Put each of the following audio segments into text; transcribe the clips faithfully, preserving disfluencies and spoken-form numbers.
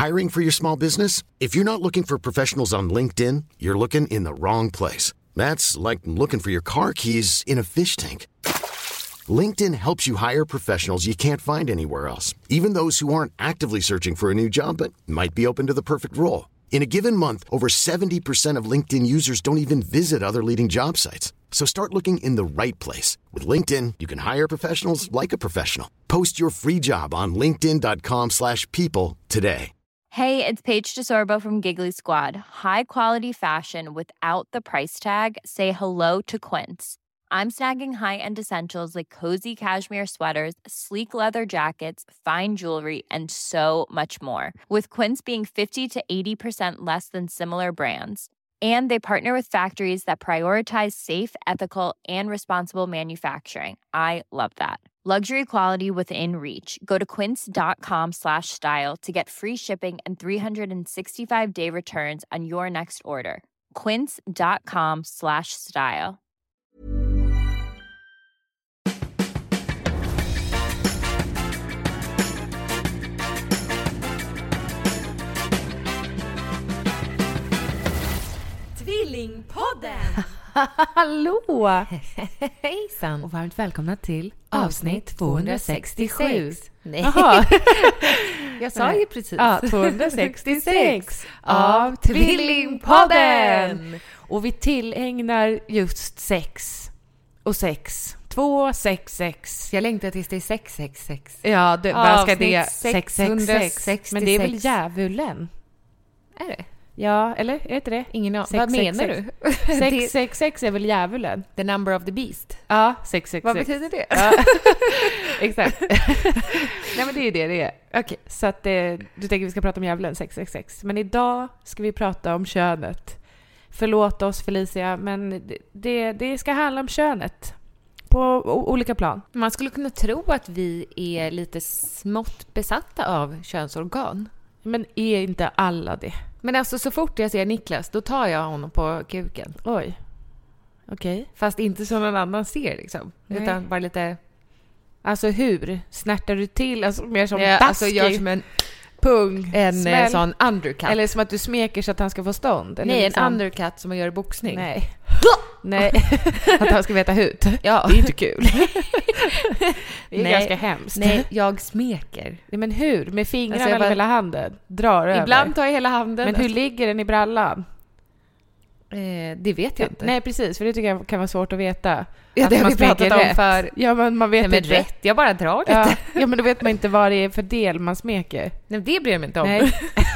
Hiring for your small business? If you're not looking for professionals on LinkedIn, you're looking in the wrong place. That's like looking for your car keys in a fish tank. LinkedIn helps you hire professionals you can't find anywhere else, even those who aren't actively searching for a new job but might be open to the perfect role. In a given month, over seventy percent of LinkedIn users don't even visit other leading job sites. So start looking in the right place. With LinkedIn, you can hire professionals like a professional. Post your free job on linkedin dot com slash people today. Hey, it's Paige DeSorbo from Giggly Squad. High quality fashion without the price tag. Say hello to Quince. I'm snagging high-end essentials like cozy cashmere sweaters, sleek leather jackets, fine jewelry, and so much more. With Quince being fifty to eighty percent less than similar brands. And they partner with factories that prioritize safe, ethical, and responsible manufacturing. I love that. Luxury quality within reach. Go to quince.com slash style to get free shipping and three sixty-five day returns on your next order. Quince.com slash style. Tvillingpodden! Hallå! Hejsan! Och varmt välkomna till avsnitt tvåhundrasextiosju. Nej. Jaha. Jag sa ju precis. Ja, tvåhundrasextiosex av Tvillingpodden. Och vi tillägnar just sex och sex. Två, sex, sex. Jag längtar tills det är sex sex sex. Ja, det, vad ska det? Avsnitt sex sex sex. Men det är väl djävulen? Är det? Ja, eller är det inte det? Ingen aning. Sex, Vad sex, menar sex. du? sex sex sex är väl djävulen? The number of the beast. Ja, sex sex sex. Vad betyder det? Ja. Exakt. Nej, men det är det det är. Okej, så att eh, du tänker vi ska prata om djävulen sex sex sex. Men idag ska vi prata om könet. Förlåt oss Felicia, men det, det ska handla om könet. På o- olika plan. Man skulle kunna tro att vi är lite smått besatta av könsorgan. Men är inte alla det? Men alltså så fort jag ser Niklas, då tar jag honom på kuken. Oj. Okej. Okay. Fast inte som någon annan ser liksom. Nej. Utan bara lite... Alltså hur? Snärtar du till? Alltså mer som ja, daskig? alltså gör som en pung. En smäll. Sån undercut. Eller som att du smeker så att han ska få stånd. Eller Nej, liksom... en undercut som man gör i boxning. Nej. Nej, att han ska veta hut. Ja. Det är inte kul. Det är Nej. ganska hemskt. Nej, jag smeker. Nej, men hur? Med fingrarna alltså, eller bara... hela handen? Drar över. Ibland tar jag hela handen. Men hur ligger den i brallan? Eh, det vet jag inte. Nej, precis. För det tycker jag kan vara svårt att veta. Ja, att det har man vi pratat smeker om rätt. för... Ja, men man vet Nej, inte. men rätt. Jag bara drar lite. Ja. Ja, men då vet man inte vad det är för del man smeker. Nej, det bryr jag mig inte om. Nej.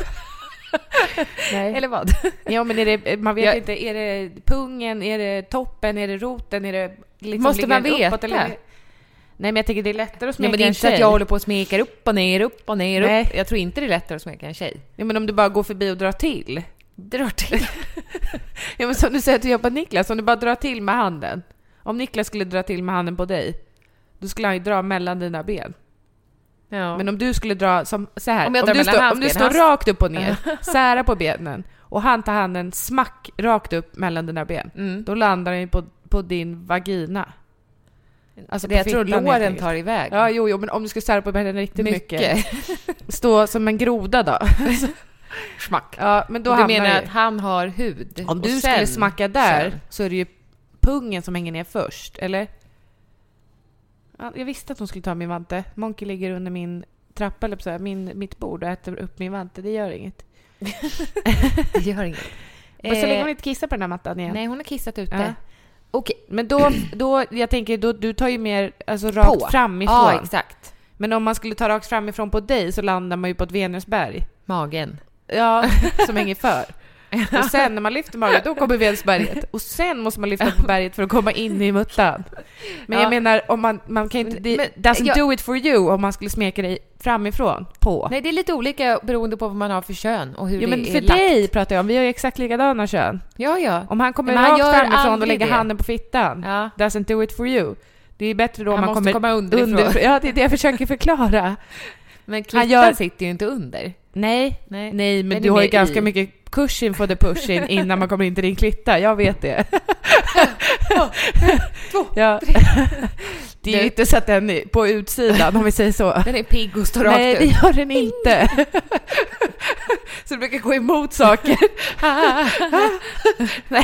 Nej. Eller vad? Ja, men är det, man vet jag... inte, är det pungen, är det toppen, är det roten, är det liksom måste man veta? Uppåt, eller... Nej, men jag tänker det är lättare att smeka Nej, men det är en inte tjej. så att jag håller på att smeka upp och ner, upp och ner, Nej. upp. Jag tror inte det är lättare att smeka en tjej. Ja, men om du bara går förbi och drar till. Drar till? Ja, men som du säger att du jobbar Niklas, om du bara drar till med handen. Om Niklas skulle dra till med handen på dig, då skulle han ju dra mellan dina ben. Ja. Men om du skulle dra som så här, om, jag om, drar du, mellan stå, hans om du ben, står hans... rakt upp och ner, sära på benen, och han tar handen smack rakt upp mellan dina ben, mm. då landar han ju på, på din vagina. Alltså det jag tror låren tar iväg. Ja, jo, jo, men om du ska sära på benen riktigt mycket, mycket. Stå som en groda då. Smack. Ja, men då och du hamnar menar det... att han har hud. Om du sen... skulle smacka där sen. så är det ju pungen som hänger ner först, eller? Ja, jag visste att hon skulle ta min vante. Monkey ligger under min trappa, eller så här, min, mitt bord och äter upp min vante. Det gör inget. Det gör inget. Men så länge hon inte kissar på den här mattan igen. Nej, hon har kissat ute. Ja. Okej. Men då, då, jag tänker, då, du tar ju mer alltså, rakt på. framifrån. Ja, exakt. Men om man skulle ta rakt framifrån på dig så landar man ju på ett Venusberg. Magen. Ja, som hänger för. Och sen när man lyfter magen, då kommer Venusberget. Och sen måste man lyfta på berget för att komma in i muttan. Men ja. jag menar, om man, man kan inte, det Men, doesn't jag, do it for you om man skulle smeka dig framifrån på. Nej, det är lite olika beroende på vad man har för kön och hur ja, det men är för lagt. dig pratar jag om. Vi har ju exakt likadana kön. Ja, ja. Om han kommer men han rakt framifrån och aldrig lägger det. handen på fittan, Ja. doesn't do it for you. Det är bättre då om han man måste kommer komma underifrån. underifrån. Ja, det är det jag försöker förklara. Men klittan Han gör... sitter ju inte under. Nej, nej, nej men den du är har ju med ganska i. mycket cushion for the pushing innan man kommer in till din klitta. Jag vet det. oh, två, ja. Det är ju du... inte så att den är på utsidan, om vi säger så. Den är pigg och står rakt Nej, ut. det gör den inte. du brukar gå emot saker. Nej.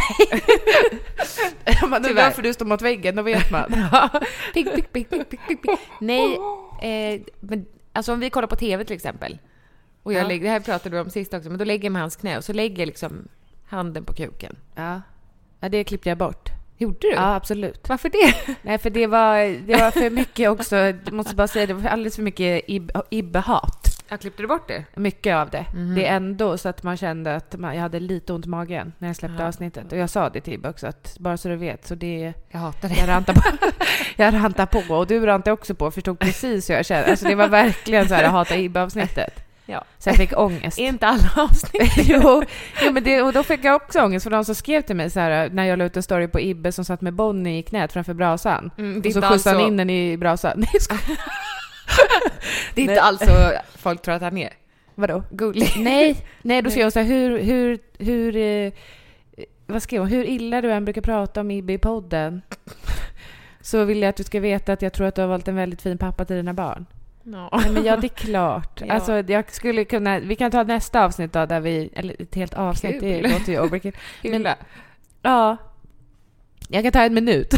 Man undrar varför du står mot väggen, då vet man. Pick, pick, pick, pick, pick, pick, pick. Nej, eh, men alltså om vi kollar på tv till exempel. Och jag Ja. lägger, det här pratade du om sist också, men då lägger jag med hans knä och så lägger jag liksom handen på kuken. Ja. Ja, det klippte jag bort. Gjorde du? Ja, absolut. Varför det? Nej, för det var, det var för mycket också. Jag måste bara säga, det var alldeles för mycket ib- ibbehat. Jag klippte du bort det? Mycket av det. Mhm. Det är ändå så att man kände att man, jag hade lite ont i magen när jag släppte Ja. avsnittet. Och jag sa det till Ibbe också, att bara så du vet. Så det, Jag hatar det. jag rantar på. jag rantar på. Och du rantar också på. Förstod precis hur jag kände. Alltså det var verkligen så här, jag hatar Ibbe-avsnittet. Ja. Så jag fick ångest. Är inte alla avsnitt? jo, jo men det, och då fick jag också ångest för de som skrev till mig så här, när jag la ut en story på Ibbe som satt med Bonnie i knät framför brasan. Mm, det är och så inte alls skjutsade han så- in den i brasan. Nej, jag skojar. Det är inte Nej. alls så folk tror att han är. Vadå? Gullig. Nej, nej, då skrev hon så här, hur, hur, hur, eh, vad skrev hon? Hur illa du än brukar prata om Ibbe i podden, så vill jag att du ska veta att jag tror att du har valt en väldigt fin pappa till dina barn. No. Nej, men ja, det är klart. Ja. Alltså, jag skulle kunna, vi kan ta nästa avsnitt då, där vi, eller ett helt avsnitt, det Kul. låter ju overkill. Men, Men, ja, jag kan ta en minut.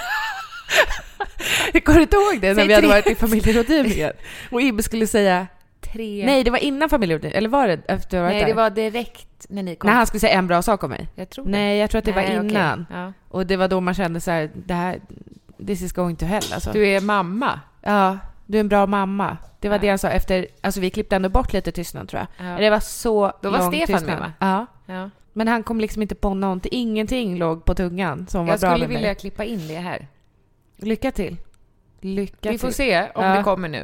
Jag kommer inte ihåg det när Säg vi hade tre. varit i familjerådgivningen. Och Ibbe skulle säga, tre. nej, det var innan familjerådgivningen, eller var det efter att jag varit Nej, där? det var direkt när ni kom. När han skulle säga en bra sak om mig. Jag tror det. Nej, jag tror att det Nej, var okej. innan. Ja. Och det var då man kände så här, det här, this is going to hell alltså. Du är mamma. Ja, du är en bra mamma. Det var Ja. det han sa efter, alltså vi klippte ändå bort lite tystnad tror jag. Ja. Det var så Då var lång Stefan tystnad. med, va? Ja. Ja. Men han kom liksom inte på någonting, ingenting låg på tungan som var Jag bra skulle med vilja mig. klippa in det här. Lycka till. Lycka Vi får till. se om Ja. det kommer nu.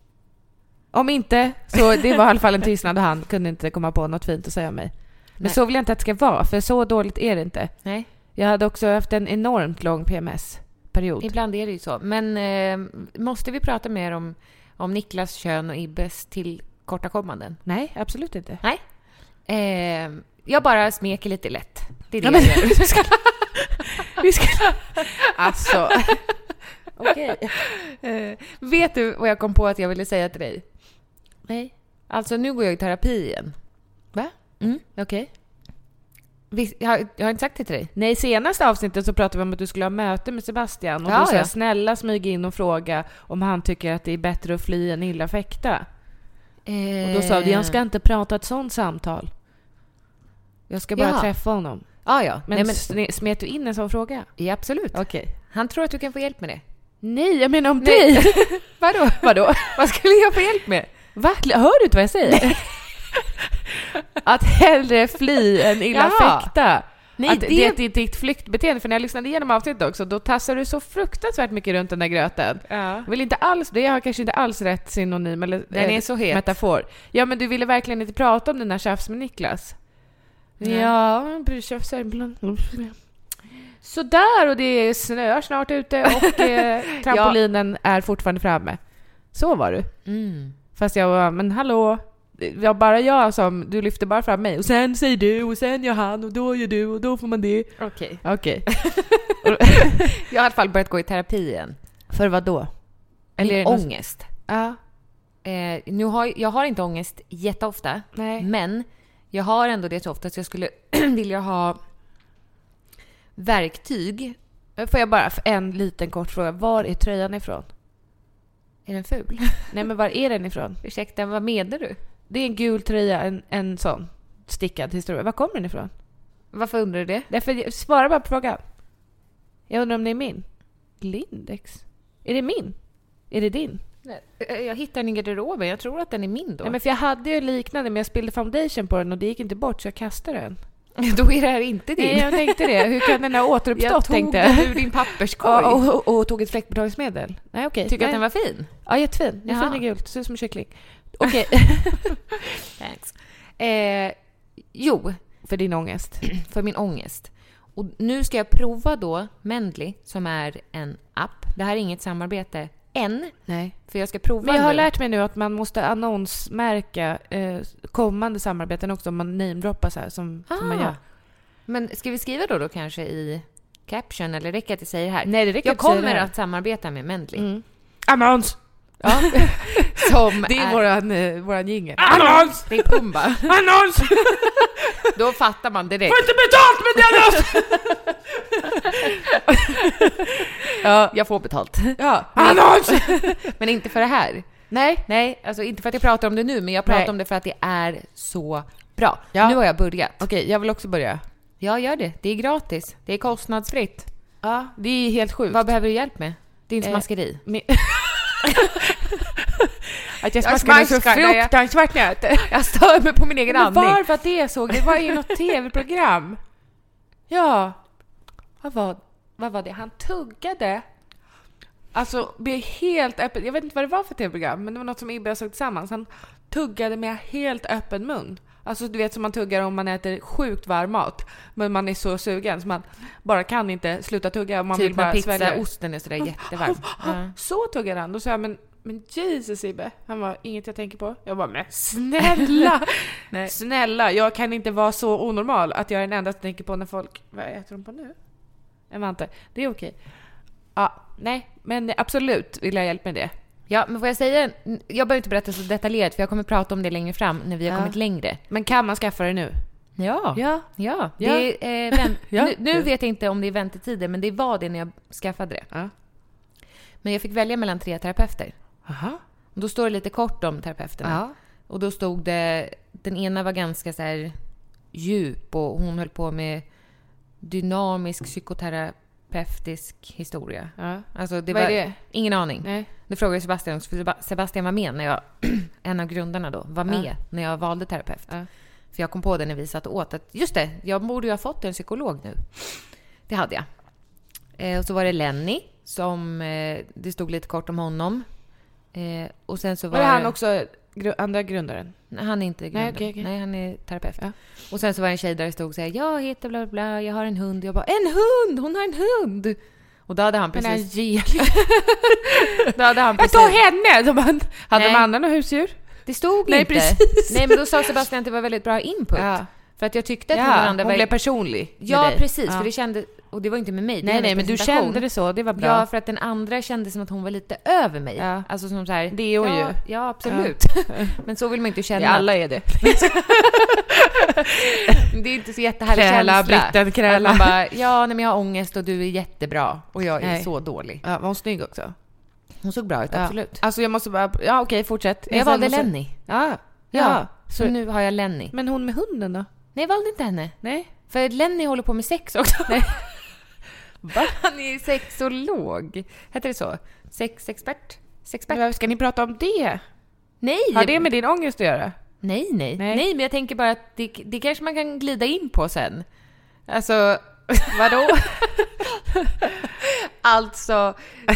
Om inte, så det var i alla fall en tystnad och han kunde inte komma på något fint att säga om mig. Men Nej. så vill jag inte att det ska vara, för så dåligt är det inte. Nej, Jag hade också haft en enormt lång P M S-period. ibland är det ju så. Men eh, måste vi prata mer om, om Niklas kön och Ibbes tillkortakommanden? Nej, absolut inte. Nej. Eh, jag bara smeker lite lätt. Det är det Ja, men- jag gör. vi ska... vi ska... Alltså... Okej. Eh, vet du vad jag kom på att jag ville säga till dig? Nej. Alltså, nu går jag i terapi igen. Va? Mm. Okej. Visst, jag, har, jag har inte sagt det till dig. Nej, senaste avsnittet så pratade vi om att du skulle ha möte med Sebastian. Och Ja, du sa ja. snälla smyg in och fråga om han tycker att det är bättre att fly än illa fäkta. Eh, Och då sa du, jag ska inte prata ett sånt samtal. Jag ska bara Jaha. träffa honom. Ja, ja. Men, Nej, men sne- smet du in en sån fråga? ja, absolut. Okej. Han tror att du kan få hjälp med det. Nej, jag menar om Nej. dig. Vadå? Vadå? Vad skulle jag få hjälp med? Va? Hör du inte vad jag säger? Att hellre fly än illa Jaha. fäkta. Nej, att det- det... det är ditt flyktbeteende. För när jag lyssnade igenom avsnittet också, då tassar du så fruktansvärt mycket runt den där gröten. Ja. Jag vill inte alls, det har kanske inte alls rätt synonym eller Den är eh, så het. metafor. Ja, men du ville verkligen inte prata om den här tjafs med Niklas. Nej. Ja, man blir tjafsar ibland. Så där, och det snöar snart ute och eh, trampolinen är fortfarande framme. Så var du. Mm. Fast jag var, men hallå, det var bara jag som, du lyfte bara fram mig. Och sen säger du, och sen gör han, och då gör du, och då får man det. Okej. Okej. Jag har i alla fall börjat gå i terapi igen. För vad då? Eller är det något- ångest. Ja, Eh, nu har, jag har inte ångest jätteofta. nej. Men jag har ändå det så ofta att jag skulle vilja ha verktyg. Får jag bara, för en liten kort fråga. Var är tröjan ifrån? Är den ful? Nej, men var är den ifrån? Ursäkta, vad menar du? Det är en gul tröja, en, en sån stickad historia. Var kommer den ifrån? Varför undrar du det? Därför, svara bara på frågan. Jag undrar om det är min. Lindex? Är det min? Är det din? Nej, jag hittar den i garderoben. Jag tror att den är min då. Nej, men för jag hade ju liknande, men jag spillde foundation på den och det gick inte bort, så jag kastade den. Då är det här inte din. Nej, jag tänkte det. Hur kan den ha återuppstått, jag tog tänkte den jag. ur din papperskorg. Och, och, och, och tog ett fläckborttagningsmedel. Nej, okej. Tycker Nej. att den var fin? Ja, jättefin. Den är Jaha. fin i gult. Ser ut som en kyckling. Okej. Thanks. Eh, jo, För din ångest. för min ångest. Och nu ska jag prova då Mendly, som är en app. Det här är inget samarbete än, Nej. för jag ska prova Men jag har nu. lärt mig nu att man måste annonsmärka eh, kommande samarbeten också om man namedroppar så här som, som man Ah. gör. Men ska vi skriva då, då kanske i caption, eller räcker att jag säger det här? Nej, det räcker Jag att säga kommer det här. att samarbeta med Mendly. Mm. Annons! Ja. Som Det är, är våran, eh, våran jingel. annons! Det är Pumba. Annons! Då fattar man direkt. Får inte betalt med det annons! Ja, Jag får betalt. ja. Annons! Men inte för det här. Nej. Nej, alltså inte för att jag pratar om det nu, men jag pratar Nej. om det för att det är så bra. Ja. Nu har jag börjat. Okej, jag vill också börja. Ja, gör det. Det är gratis. Det är kostnadsfritt. Ja, det är helt sjukt. Vad behöver du hjälp med? Din Eh, smaskeri. Med... Att jag Jag smaskar så smaskar när jag- fruktansvärt nöt. Jag stör mig på min egen Men andning. varför att det såg? Det var i något tv-program. Ja. Vad var, vad var det? Han tuggade. Alltså, det är helt öppet. Jag vet inte vad det var för tv-program, men det var något som Ibbe såg tillsammans. Han tuggade med helt öppen mun. Alltså, du vet som man tuggar om man äter sjukt varm mat. Men man är så sugen så man bara kan inte sluta tugga. Och man vill Typ bara när pizza, svälja. osten är sådär jättevarm. Ja. Så tuggade han. Då sa jag, men, men Jesus Ibbe. Han var inget jag tänker på. Jag bara, men snälla. Nej. Snälla, jag kan inte vara så onormal att jag är den enda som tänker på när folk... Vad äter de på nu? En vante. Det är okej. Ja, nej. Men absolut vill jag hjälpa med det. Ja, men får jag säga, jag behöver inte berätta så detaljerat för jag kommer prata om det längre fram när vi har Ja. kommit längre. Men kan man skaffa det nu? Ja. Ja. Ja, det Ja. är, eh, vänt- Ja. Nu, nu Ja. vet jag inte om det är väntetider, men det var det när jag skaffade det. Ja. Men jag fick välja mellan tre terapeuter. Aha. Och då står det lite kort om terapeuterna. Ja. Och då stod det, den ena var ganska så här djup och hon höll på med dynamisk psykoterapeutisk historia. Ja. Alltså det Vad var är det? ingen aning. Nej. Nu frågade jag Sebastian, för Seba- Sebastian var med när jag, en av grundarna då, var med Ja. när jag valde terapeut. Ja. För jag kom på det när vi satt och åt att, just det, jag borde ju ha fått en psykolog nu. Det hade jag. Eh, och så var det Lenny, som, eh, det stod lite kort om honom. Eh, och sen så var, Var det han också gru- andra grundaren? Nej, han är inte grundare. Nej, okej, okej. Nej, han är terapeut. Ja. Och sen så var det en tjej där det stod så här, jag heter bla bla bla, jag har en hund. Jag bara, en hund! Hon har en hund! Och då hade han Men precis... Angelica. Då hade han Jag precis... tar henne! De hade Nej. de andra några husdjur? Det stod Nej, inte. precis. Nej, men då sa Sebastian att det var väldigt bra input. Ja. För att jag tyckte att Ja, hon andra hon var... blev personlig med Ja, dig. precis. Ja. För det kände... Och det var inte med mig. det var Nej, nej, hennes men du presentation. kände det så. Det var bra. Ja, för att den andra kände som att hon var lite över mig. Ja. Alltså som så här... Det är hon ja, ju. Ja, absolut. Men så vill man inte känna. Ja, alla är det. Det är inte så jättehärlig Kräla, känsla. Britten, kräla. Att man bara, ja, nej, men jag har ångest och du är jättebra. Och jag är Nej. så dålig. Ja, var hon snygg också? Hon såg bra ut, Ja. absolut. Alltså jag måste bara... Ja, okej, fortsätt. Men jag valde måste... Lenny. Ja. Ja, Ja. så nu har jag Lenny. Men hon med hunden då? Nej, jag valde inte henne. Nej. För Lenny håller på med sex också. Nej. Va? Han är sexolog. Heter det så? Sexexpert? Sexpert? Men ska ni prata om det? Nej! Har det med din ångest att göra? Nej, nej, Nej. nej. men jag tänker bara att det, det kanske man kan glida in på sen. Alltså... Vadå? Alltså...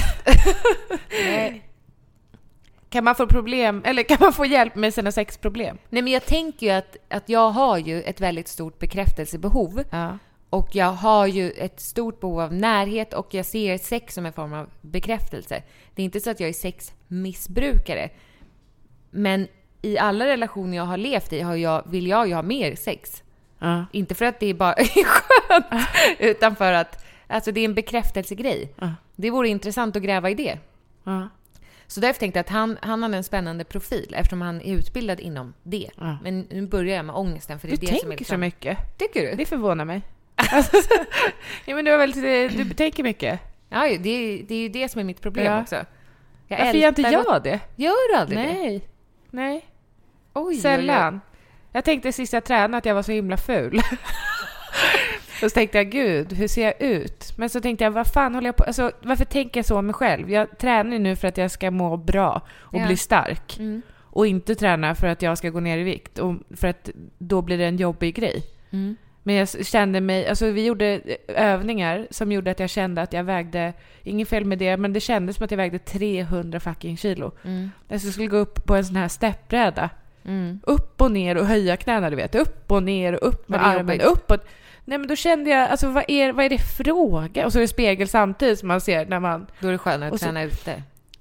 Nej. Kan man få problem, eller kan man få hjälp med sina sexproblem? Nej, men jag tänker ju att, att jag har ju ett väldigt stort bekräftelsebehov. Ja. Och jag har ju ett stort behov av närhet och jag ser sex som en form av bekräftelse. Det är inte så att jag är sexmissbrukare. Men i alla relationer jag har levt i har jag, vill jag ju ha mer sex. Ja. Inte för att det är bara är skönt, utan för att alltså det är en bekräftelsegrej. Ja. Det vore intressant att gräva i det. Ja. Så därför tänkte jag att han, han har en spännande profil eftersom han är utbildad inom det. Ja. Men nu börjar jag med ångesten för det Du är det som är tänker liksom... så mycket. Tycker du? Det förvånar mig. Alltså, ja, men du, har väl, du tänker mycket. Ja, det är, det är ju det som är mitt problem Ja. också. Jag Varför gör inte ältar jag vad- det? Gör du aldrig det? Nej. Nej. Oj, Sällan. Jag tänkte sist jag tränade att jag var så himla ful. Så tänkte jag, gud, hur ser jag ut? Men så tänkte jag, vad fan håller jag på... Alltså, varför tänker jag så om mig själv? Jag tränar nu för att jag ska må bra och Ja. bli stark. Mm. Och inte träna för att jag ska gå ner i vikt. Och för att då blir det en jobbig grej. Mm. Men jag kände mig... Alltså vi gjorde övningar som gjorde att jag kände att jag vägde... Ingen fel med det, men det kändes som att jag vägde trehundra fucking kilo. Mm. Alltså jag skulle gå upp på en sån här steppbräda. Mm. Upp och ner och höja knäna, du vet. Upp och ner och upp med Var det armen. jobbigt? Upp och... Nej, men då kände jag, alltså vad är, vad är det fråga? Och så är det spegel samtidigt som man ser när man... Då är det skönare Och att så- träna ute.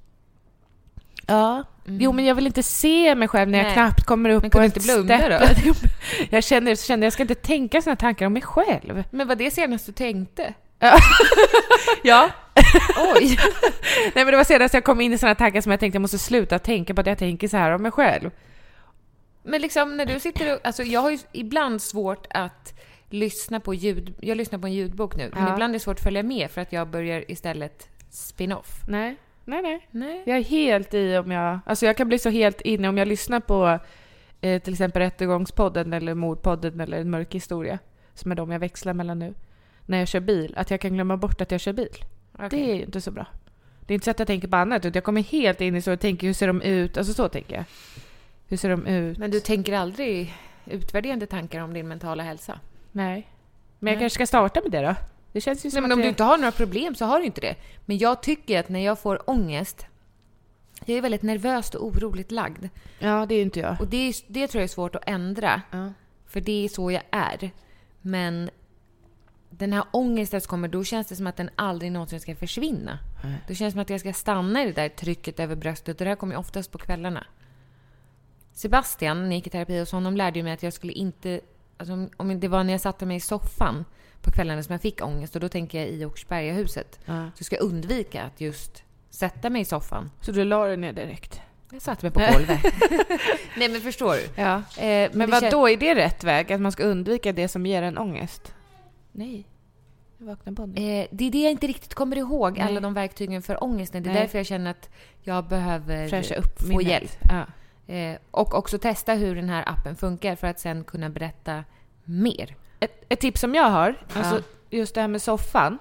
Ja. Mm. Jo, men jag vill inte se mig själv när jag Nej. knappt kommer upp Men på kan ett du inte blunda stepp. då? Jag kände, så kände jag ska inte tänka såna tankar om mig själv. Men vad det senast du tänkte? Ja. Oj. Nej, men det var senast jag kom in i såna tankar som jag tänkte jag måste sluta tänka på att jag tänker så här om mig själv. Men liksom när du sitter och, alltså jag har ju ibland svårt att lyssna på ljud, jag lyssnar på en ljudbok nu, men Ja. ibland är det svårt att följa med för att jag börjar istället spin-off. Nej, nej, nej. Nej. Jag är helt i om jag... Alltså jag kan bli så helt inne om jag lyssnar på eh, till exempel Rättegångspodden eller Mordpodden eller En mörk historia, som är de jag växlar mellan nu, när jag kör bil, att jag kan glömma bort att jag kör bil. Okay. Det är inte så bra. Det är inte så att jag tänker på annat, utan jag kommer helt in i så och tänker hur ser de ut, alltså så tänker jag. Hur ser de ut? Men du tänker aldrig utvärderande tankar om din mentala hälsa? Nej. Men Nej. jag kanske ska starta med det då. Det känns ju som Nej, men att om det... du inte har några problem så har du inte det. Men jag tycker att när jag får ångest, jag är väldigt nervöst och oroligt lagd. Ja, det är ju inte jag. Och det, är, det tror jag är svårt att ändra. Ja. För det är så jag är. Men den här ångesten som kommer, då känns det som att den aldrig någonsin ska försvinna. Nej. Det känns som att jag ska stanna i det där trycket över bröstet. Och det här kommer ju oftast på kvällarna. Sebastian, när jag gick i terapi hos honom, lärde ju mig att jag skulle inte... Alltså, om- om det var när jag satte mig i soffan på kvällarna som jag fick ångest, och då tänker jag i Åkersbergahuset, Ja. så ska jag undvika att just sätta mig i soffan. Så du la dig ner direkt? Jag satte mig på golvet. Nej, men förstår du? Ja. Eh, Men det vad kän- då är det rätt väg? Att man ska undvika det som ger en ångest? Nej. Jag vaknar på nu. Eh, det är det jag inte riktigt kommer ihåg, Nej. alla de verktygen för ångesten. Det är Nej. därför jag känner att jag behöver Fräscha upp få minnet. hjälp. Ja. Eh, och också testa hur den här appen funkar för att sen kunna berätta mer. Ett, ett tips som jag har, alltså Ja. just det här med soffan,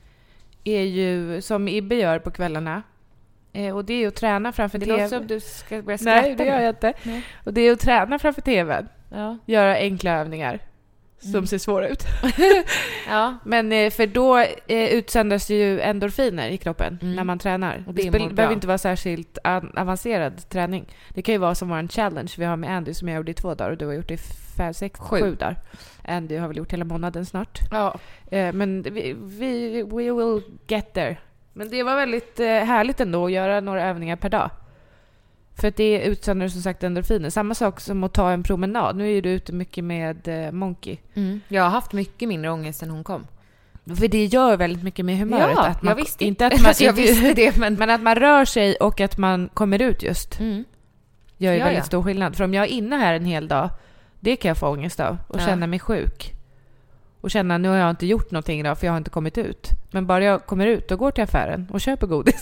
är ju som Ibbe gör på kvällarna. Eh, och det är ju att träna framför Det T V. låter som du ska börja skratta. Nej, det gör jag inte. Nej. Och det är att träna framför T V. Ja. Göra enkla övningar som Mm. ser svåra ut. Ja. Men eh, för då eh, utsöndras ju endorfiner i kroppen Mm. när man tränar. Och Det det spel- mår bra. behöver inte vara särskilt an- avancerad träning. Det kan ju vara som vår challenge vi har med Andy som jag gjorde i två dagar och du har gjort i fem, sex, Sju. sju dagar. Andy har väl gjort hela månaden snart. Ja. Eh, men vi, vi we will get there. Men det var väldigt eh, härligt ändå att göra några övningar per dag. För att det utsöndrar som sagt endorfiner. Samma sak som att ta en promenad. Nu är ju du ute mycket med eh, Monkey. Mm. Jag har haft mycket mindre ångest sen hon kom. För det gör väldigt mycket med humöret. Ja, att man, jag visste inte att man, Alltså, jag inte- visste det, men... Men att man rör sig och att man kommer ut just Mm. gör ju Ja, väldigt ja. stor skillnad. För om jag är inne här en hel dag, det kan jag få ångest av. Och Ja. känna mig sjuk. Och känna, nu har jag inte gjort någonting idag för jag har inte kommit ut. Men bara jag kommer ut och går till affären och köper godis.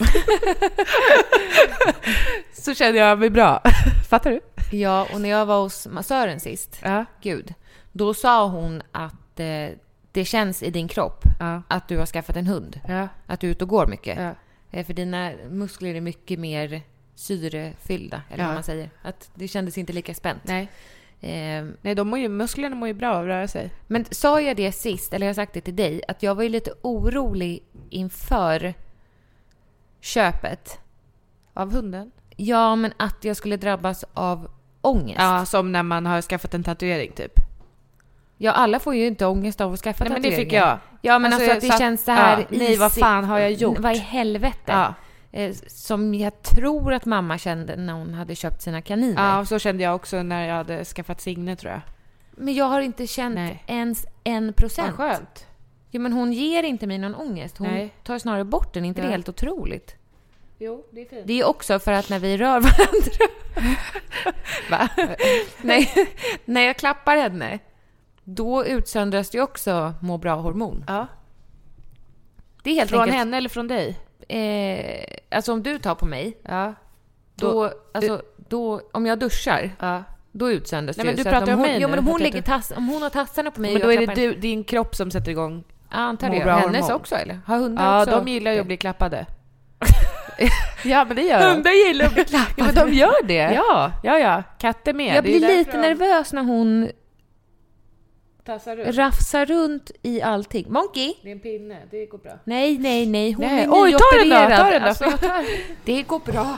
så känner jag mig bra. Fattar du? Ja, och när jag var hos massören sist, Ja. gud, då sa hon att eh, det känns i din kropp Ja. att du har skaffat en hund. Ja. Att du är ute och går mycket. Ja. Eh, För dina muskler är mycket mer syrefyllda, eller Ja. vad man säger. Att det kändes inte lika spänt. Nej. Eh, Nej, de mår ju, musklerna mår ju bra av att röra sig. Men sa jag det sist, eller jag har sagt det till dig, att jag var ju lite orolig inför köpet. Av hunden? Ja, men att jag skulle drabbas av ångest. Ja, som när man har skaffat en tatuering typ. Ja, alla får ju inte ångest av att skaffa Nej, men det fick tatueringar. jag. Ja, men alltså, Alltså, att det så att- känns så här... ja, nej, vad fan har jag gjort? Vad i helvete? Ja. Eh, som jag tror att mamma kände när hon hade köpt sina kaniner. Ja, så kände jag också när jag hade skaffat Signe, tror jag. Men jag har inte känt Nej. ens en procent. Vad skönt. Ja, men hon ger inte mig någon ångest. Hon Nej. tar snarare bort den. Inte Ja. det helt otroligt? Jo, det är fint. Det är också för att när vi rör varandra... Va? Nej, när jag klappar henne, då utsöndras det ju också må bra-hormon. Ja. Det är helt Från enkelt... henne eller från dig? Eh, alltså om du tar på mig, Ja. då, alltså, då, om jag duschar, Ja. då utsöndras Nej, det men ju. du Så att pratar om om hon, mig ja, nu, men om hon, fattar lägger du? tass, om hon har tassarna på mig Men och då jag är det klappar- du, din kropp som sätter igång. Ja, antar må det. bra Hennes hormon. också, eller? Har hundar Ja, också? de gillar ju att bli klappade. ja, men det gör de. Hundar gillar att bli klappade. Ja, men de gör det. Ja. Ja, ja. Katter med. Jag Det är blir därför lite de nervös när hon tassar runt. rafsar runt i allting. Monkey? Det är en pinne. Det går bra. Nej, nej, nej. Hon Nej. är Oj, ta den då, nyopererad. ta den då. Alltså, jag tar... Det går bra.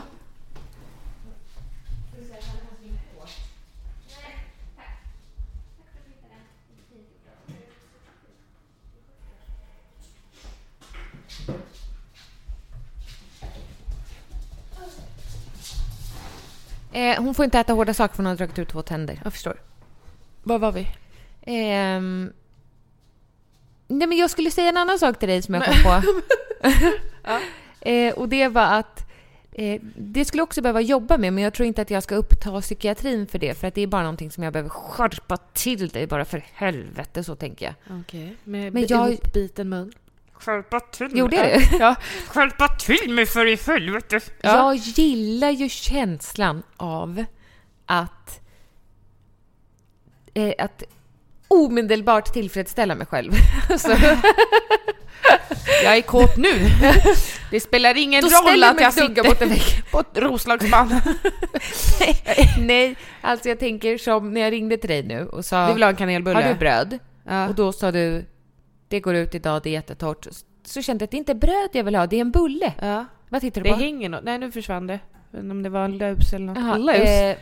Eh, hon får inte äta hårda saker för hon har dragit ut två tänder. Jag förstår. Var var vi? Ehm... Nej, men jag skulle säga en annan sak till dig som jag kom på. Ja. eh, och det var att eh, det skulle också behöva jobba med, men jag tror inte att jag ska uppta psykiatrin för det, för att det är bara någonting som jag behöver skärpa till dig, bara för helvete, så tänker jag. Okej, okay. Med men jag biten mun. Skärpa till mig. Gjorde det? Ja. Skärpa till mig för i helvete. Ja. Jag gillar ju känslan av att eh, att omedelbart tillfredsställa mig själv. Så. Jag är kåt nu. Det spelar ingen Då roll att jag sitter bort en vägg på ett Roslagsband. nej, nej, alltså jag tänker som när jag ringde till dig nu och sa, du vill ha en kanelbulle? Har du bröd? Ja. Och då sa du, det går ut idag, det är jättetort. Så kände jag att det inte är bröd jag vill ha, det är en bulle. Ja. Vad tittar du det på? Det hänger något. Nej, nu försvann det. Men om det var en lös eller något. Aha, lös. Eh,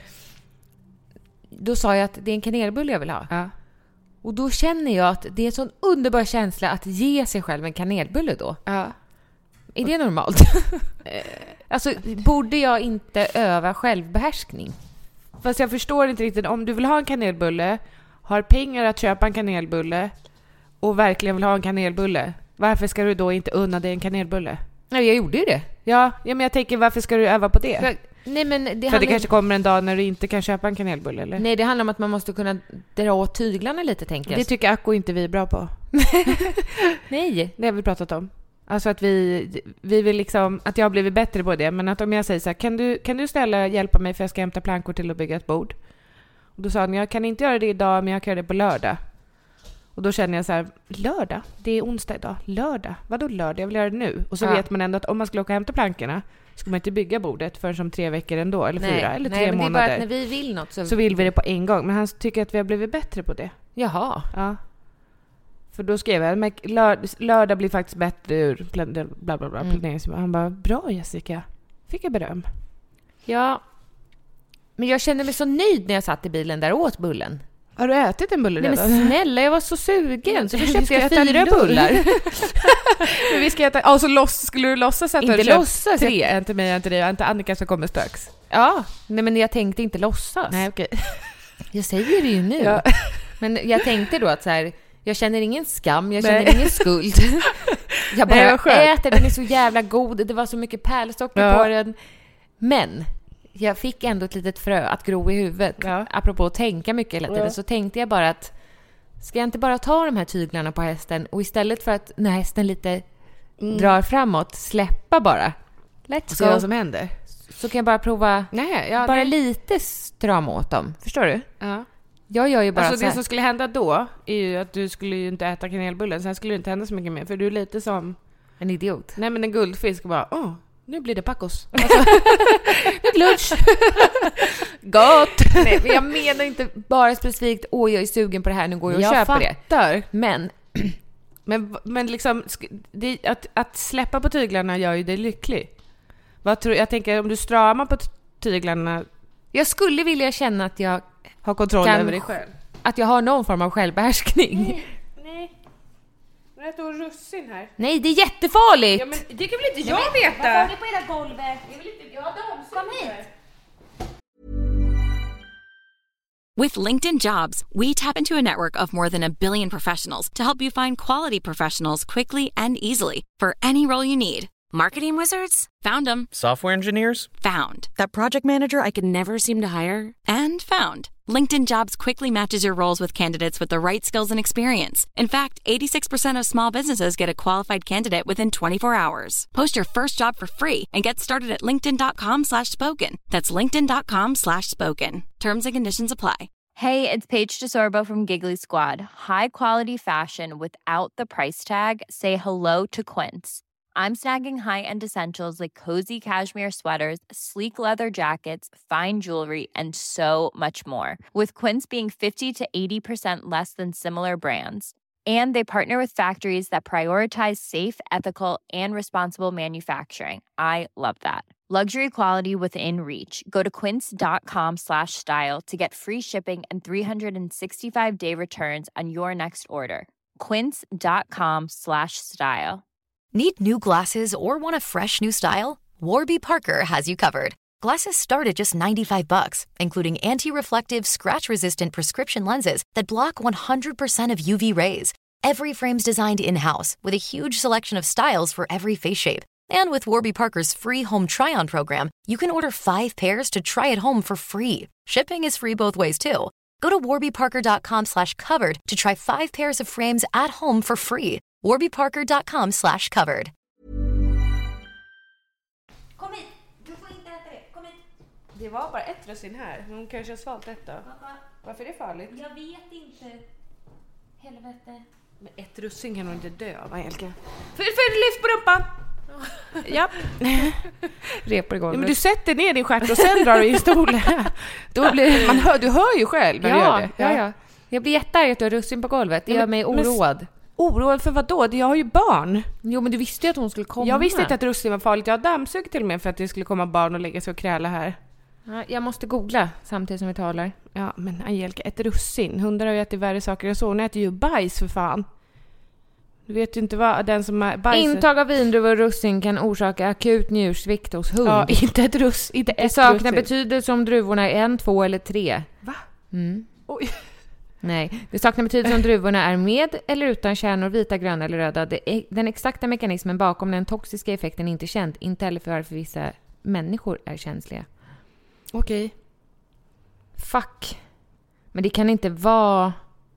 då sa jag att det är en kanelbulle jag vill ha. Ja. Och då känner jag att det är en sån underbar känsla att ge sig själv en kanelbulle då. Ja. Är det normalt? Alltså, borde jag inte öva självbehärskning? Fast jag förstår inte riktigt. Om du vill ha en kanelbulle, har pengar att köpa en kanelbulle och verkligen vill ha en kanelbulle, varför ska du då inte unna dig en kanelbulle? Nej, jag gjorde ju det. Ja, ja, men jag tänker, varför ska du öva på det? För, nej, men det För handlar... det kanske kommer en dag när du inte kan köpa en kanelbulle, eller? Nej, det handlar om att man måste kunna dra åt tyglarna lite, tänker jag. Det tycker Akko inte vi är bra på. Nej. Det har vi pratat om. Alltså att vi, vi vill liksom, att jag har blivit bättre på det. Men att om jag säger så här, kan du, kan du snälla hjälpa mig för jag ska hämta plankor till att bygga ett bord? Och då sa han, jag kan inte göra det idag, men jag kan göra det på lördag. Och då känner jag så här, lördag? Det är onsdag idag. Lördag? Vadå lördag? Jag vill göra det nu. Och så ja. vet man ändå att om man skulle åka och hämta plankorna ska man inte bygga bordet förrän som tre veckor ändå. Eller nej, fyra, eller nej, tre men månader. Det är bara att när vi vill något så... så vill vi det på en gång. Men han tycker att vi har blivit bättre på det. Jaha. Ja. För då skrev jag, men lördag, lördag blir faktiskt bättre ur plan, bla bla bla, mm. planering. Han bara, bra Jessica. Fick jag beröm. Ja. Men jag kände mig så nöjd när jag satt i bilen där och åt bullen. Har du ätit en bulle redan? Nej, men snälla, jag var så sugen. Så då köpte jag fyra bullar. Men vi ska äta... Alltså, loss, skulle du låtsas att inte du låtsas. Tre, inte mig, inte dig. Inte Annika som kommer strax. Ja, nej, men jag tänkte inte låtsas. Nej, okej. Jag säger det ju nu. Ja. Men jag tänkte då att så här... Jag känner ingen skam, jag känner nej. ingen skuld. Jag bara nej, äter, den är så jävla god. Det var så mycket pärlsocker ja. på den. Men jag fick ändå ett litet frö att gro i huvudet. Ja. Apropå att tänka mycket hela tiden. Ja. Så tänkte jag bara att ska jag inte bara ta de här tyglarna på hästen och istället för att när hästen lite mm. drar framåt, släppa bara. Let's se vad som händer. Så kan jag bara prova nej, ja, bara nej. lite stram åt dem. Förstår du? Ja. Jag gör ju bara alltså så det som skulle hända då är ju att du skulle ju inte äta kanelbullen. Sen skulle det inte hända så mycket mer. För du är lite som en idiot. Nej, men en guldfisk bara, åh, nu blir det pacos. Alltså, nu är lunch. Gott. Nej, men jag menar inte bara specifikt, åh, jag är sugen på det här, nu går jag och jag köper fattar. det. Men men, men liksom det, att, att släppa på tyglarna gör ju dig lycklig. Vad tror, jag tänker, om du stramar på tyglarna. Jag skulle vilja känna att jag har kontroll kan, över dig själv. Att jag har någon form av självbehärskning. Nej, nej. Det är ett russin här. Nej, det är jättefarligt. Ja, men det kan väl inte jag ja, veta? Vad har ni på era golvet? Jag vill inte, jag har kom hit. With LinkedIn Jobs, we tap into a network of more than a billion professionals to help you find quality professionals quickly and easily for any role you need. Marketing wizards? Found them. Software engineers? Found. That project manager I could never seem to hire? And found. LinkedIn Jobs quickly matches your roles with candidates with the right skills and experience. In fact, eighty-six percent of small businesses get a qualified candidate within twenty-four hours. Post your first job for free and get started at linkedin.com slash spoken. That's linkedin.com slash spoken. Terms and conditions apply. Hey, it's Paige DeSorbo from Giggly Squad. High quality fashion without the price tag. Say hello to Quince. I'm snagging high-end essentials like cozy cashmere sweaters, sleek leather jackets, fine jewelry, and so much more. With Quince being fifty to eighty percent less than similar brands. And they partner with factories that prioritize safe, ethical, and responsible manufacturing. I love that. Luxury quality within reach. Go to quince.com slash style to get free shipping and three sixty-five day returns on your next order. Quince.com slash style. Need new glasses or want a fresh new style? Warby Parker has you covered. Glasses start at just ninety-five bucks, including anti-reflective, scratch-resistant prescription lenses that block one hundred percent of U V rays. Every frame's designed in-house with a huge selection of styles for every face shape. And with Warby Parker's free home try-on program, you can order five pairs to try at home for free. Shipping is free both ways too. Go to warbyparker.com slash covered to try five pairs of frames at home for free. warbyparker.com slash covered. Kom hit! Du får inte äta det. Kom hit. Det var bara ett russin här. Hon kanske har svalt ett då. Pappa, Varför är det farligt? jag vet inte. Helvete. Men ett russin kan hon inte dö av, Angelica. För, för lyft på rumpan! Japp. Repor i golvet. Ja, men du sätter ner din stjärt och sen drar du i stolen. Då blir, man hör, du hör ju själv när ja, du gör det. Ja, ja. Jag blir jättearg att du har russin på golvet. Det Ja, gör men- mig men- oroad. Oroad för vad då? Jag har ju barn. Jo, men du visste ju att hon skulle komma. Jag visste inte att russin var farligt. Jag dammsög till och med för att det skulle komma barn och lägga sig och kräla här. Ja, jag måste googla samtidigt som vi talar. Ja, men Angelica, ett russin. Hundar har ju ätit värre saker än så. Hon äter ju bajs för fan. Du vet ju inte vad den som är bajs... Intag av vindruvor och russin kan orsaka akut njursvikt hos hund. Ja, inte ett russ, inte Det ett saknar russin. betydelse om druvorna är en, två eller tre. Va? Mm. Oj. Nej, det saknar betydelse om druvorna är med eller utan kärnor, vita, gröna eller röda. Det är, den exakta mekanismen bakom den toxiska effekten är inte känd. Inte heller för varför vissa människor är känsliga. Okej. Fuck. Men det kan inte vara...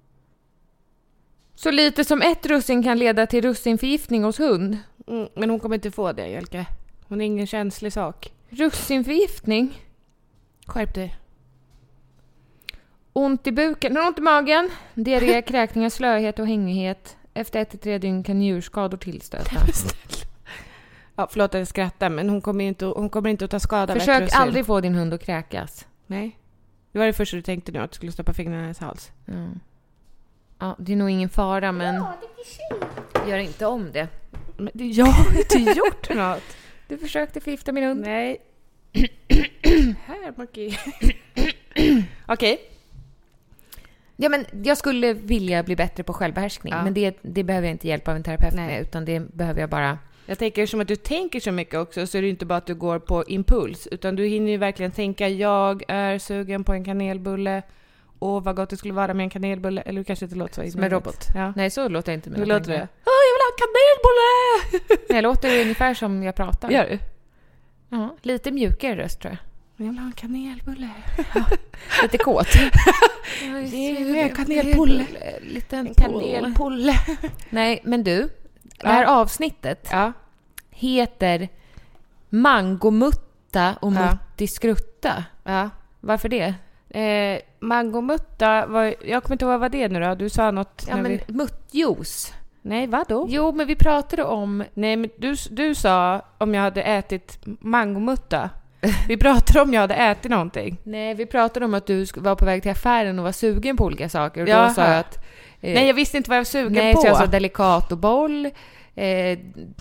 Så lite som ett russin kan leda till russinförgiftning hos hund. Mm, men hon kommer inte få det, Angelica. Hon är ingen känslig sak. Russinförgiftning? Skärp dig. Ont i buken, ont i magen, diarré, kräkningar, slöhet och hängighet. Efter ett till tre dygn kan njurskador tillstöta. Ja, förlåt att jag skrattar, men hon kommer inte, hon kommer inte att ta skada av ett Försök russin. aldrig få din hund att kräkas. Nej. Det var det första du tänkte nu, att du skulle stoppa fingrarna i hennes hals. Mm. Ja, det är nog ingen fara, men Ja, det blir tjej. gör inte om det. Men det, jag har inte gjort något. Du försökte förgifta min hund. Nej. Här, Marky. Okej. Ja, men jag skulle vilja bli bättre på självbehärskning. Ja. Men det, det behöver jag inte hjälp av en terapeut Nej. med. Utan det behöver jag bara... Jag tänker som att du tänker så mycket också, så är det inte bara att du går på impuls, utan du hinner ju verkligen tänka, jag är sugen på en kanelbulle. Åh, vad gott det skulle vara med en kanelbulle. Eller du kanske inte låter så. Som en robot. Ja. Nej, så låter jag inte. Hur mina låter tankar. det? Åh, jag vill ha kanelbulle! Nej, jag låter ungefär som jag pratar. Gör du? Ja, lite mjukare röst tror jag. Jag vill ha en kanelbulle. Lite kåt. Ge mig en kanelbulle. Liten En kanelbulle. Nej, men du. Det här Ja. avsnittet Ja. heter Mangomutta och Ja. Muttiskrutta. Ja. Varför det? Eh, mangomutta var, jag kommer inte ihåg vad var det nu då. Du sa något. Ja, när men vi, muttjuice. nej, vad då? Jo, men vi pratade om... Nej, men du, du sa om jag hade ätit mangomutta. Vi pratade om jag hade ätit någonting. Nej, vi pratade om att du sk- var på väg till affären och var sugen på olika saker. Och Jaha. då sa jag att... eh, Nej, jag visste inte vad jag var sugen nej, på. så jag sa Delicatoboll. Eh,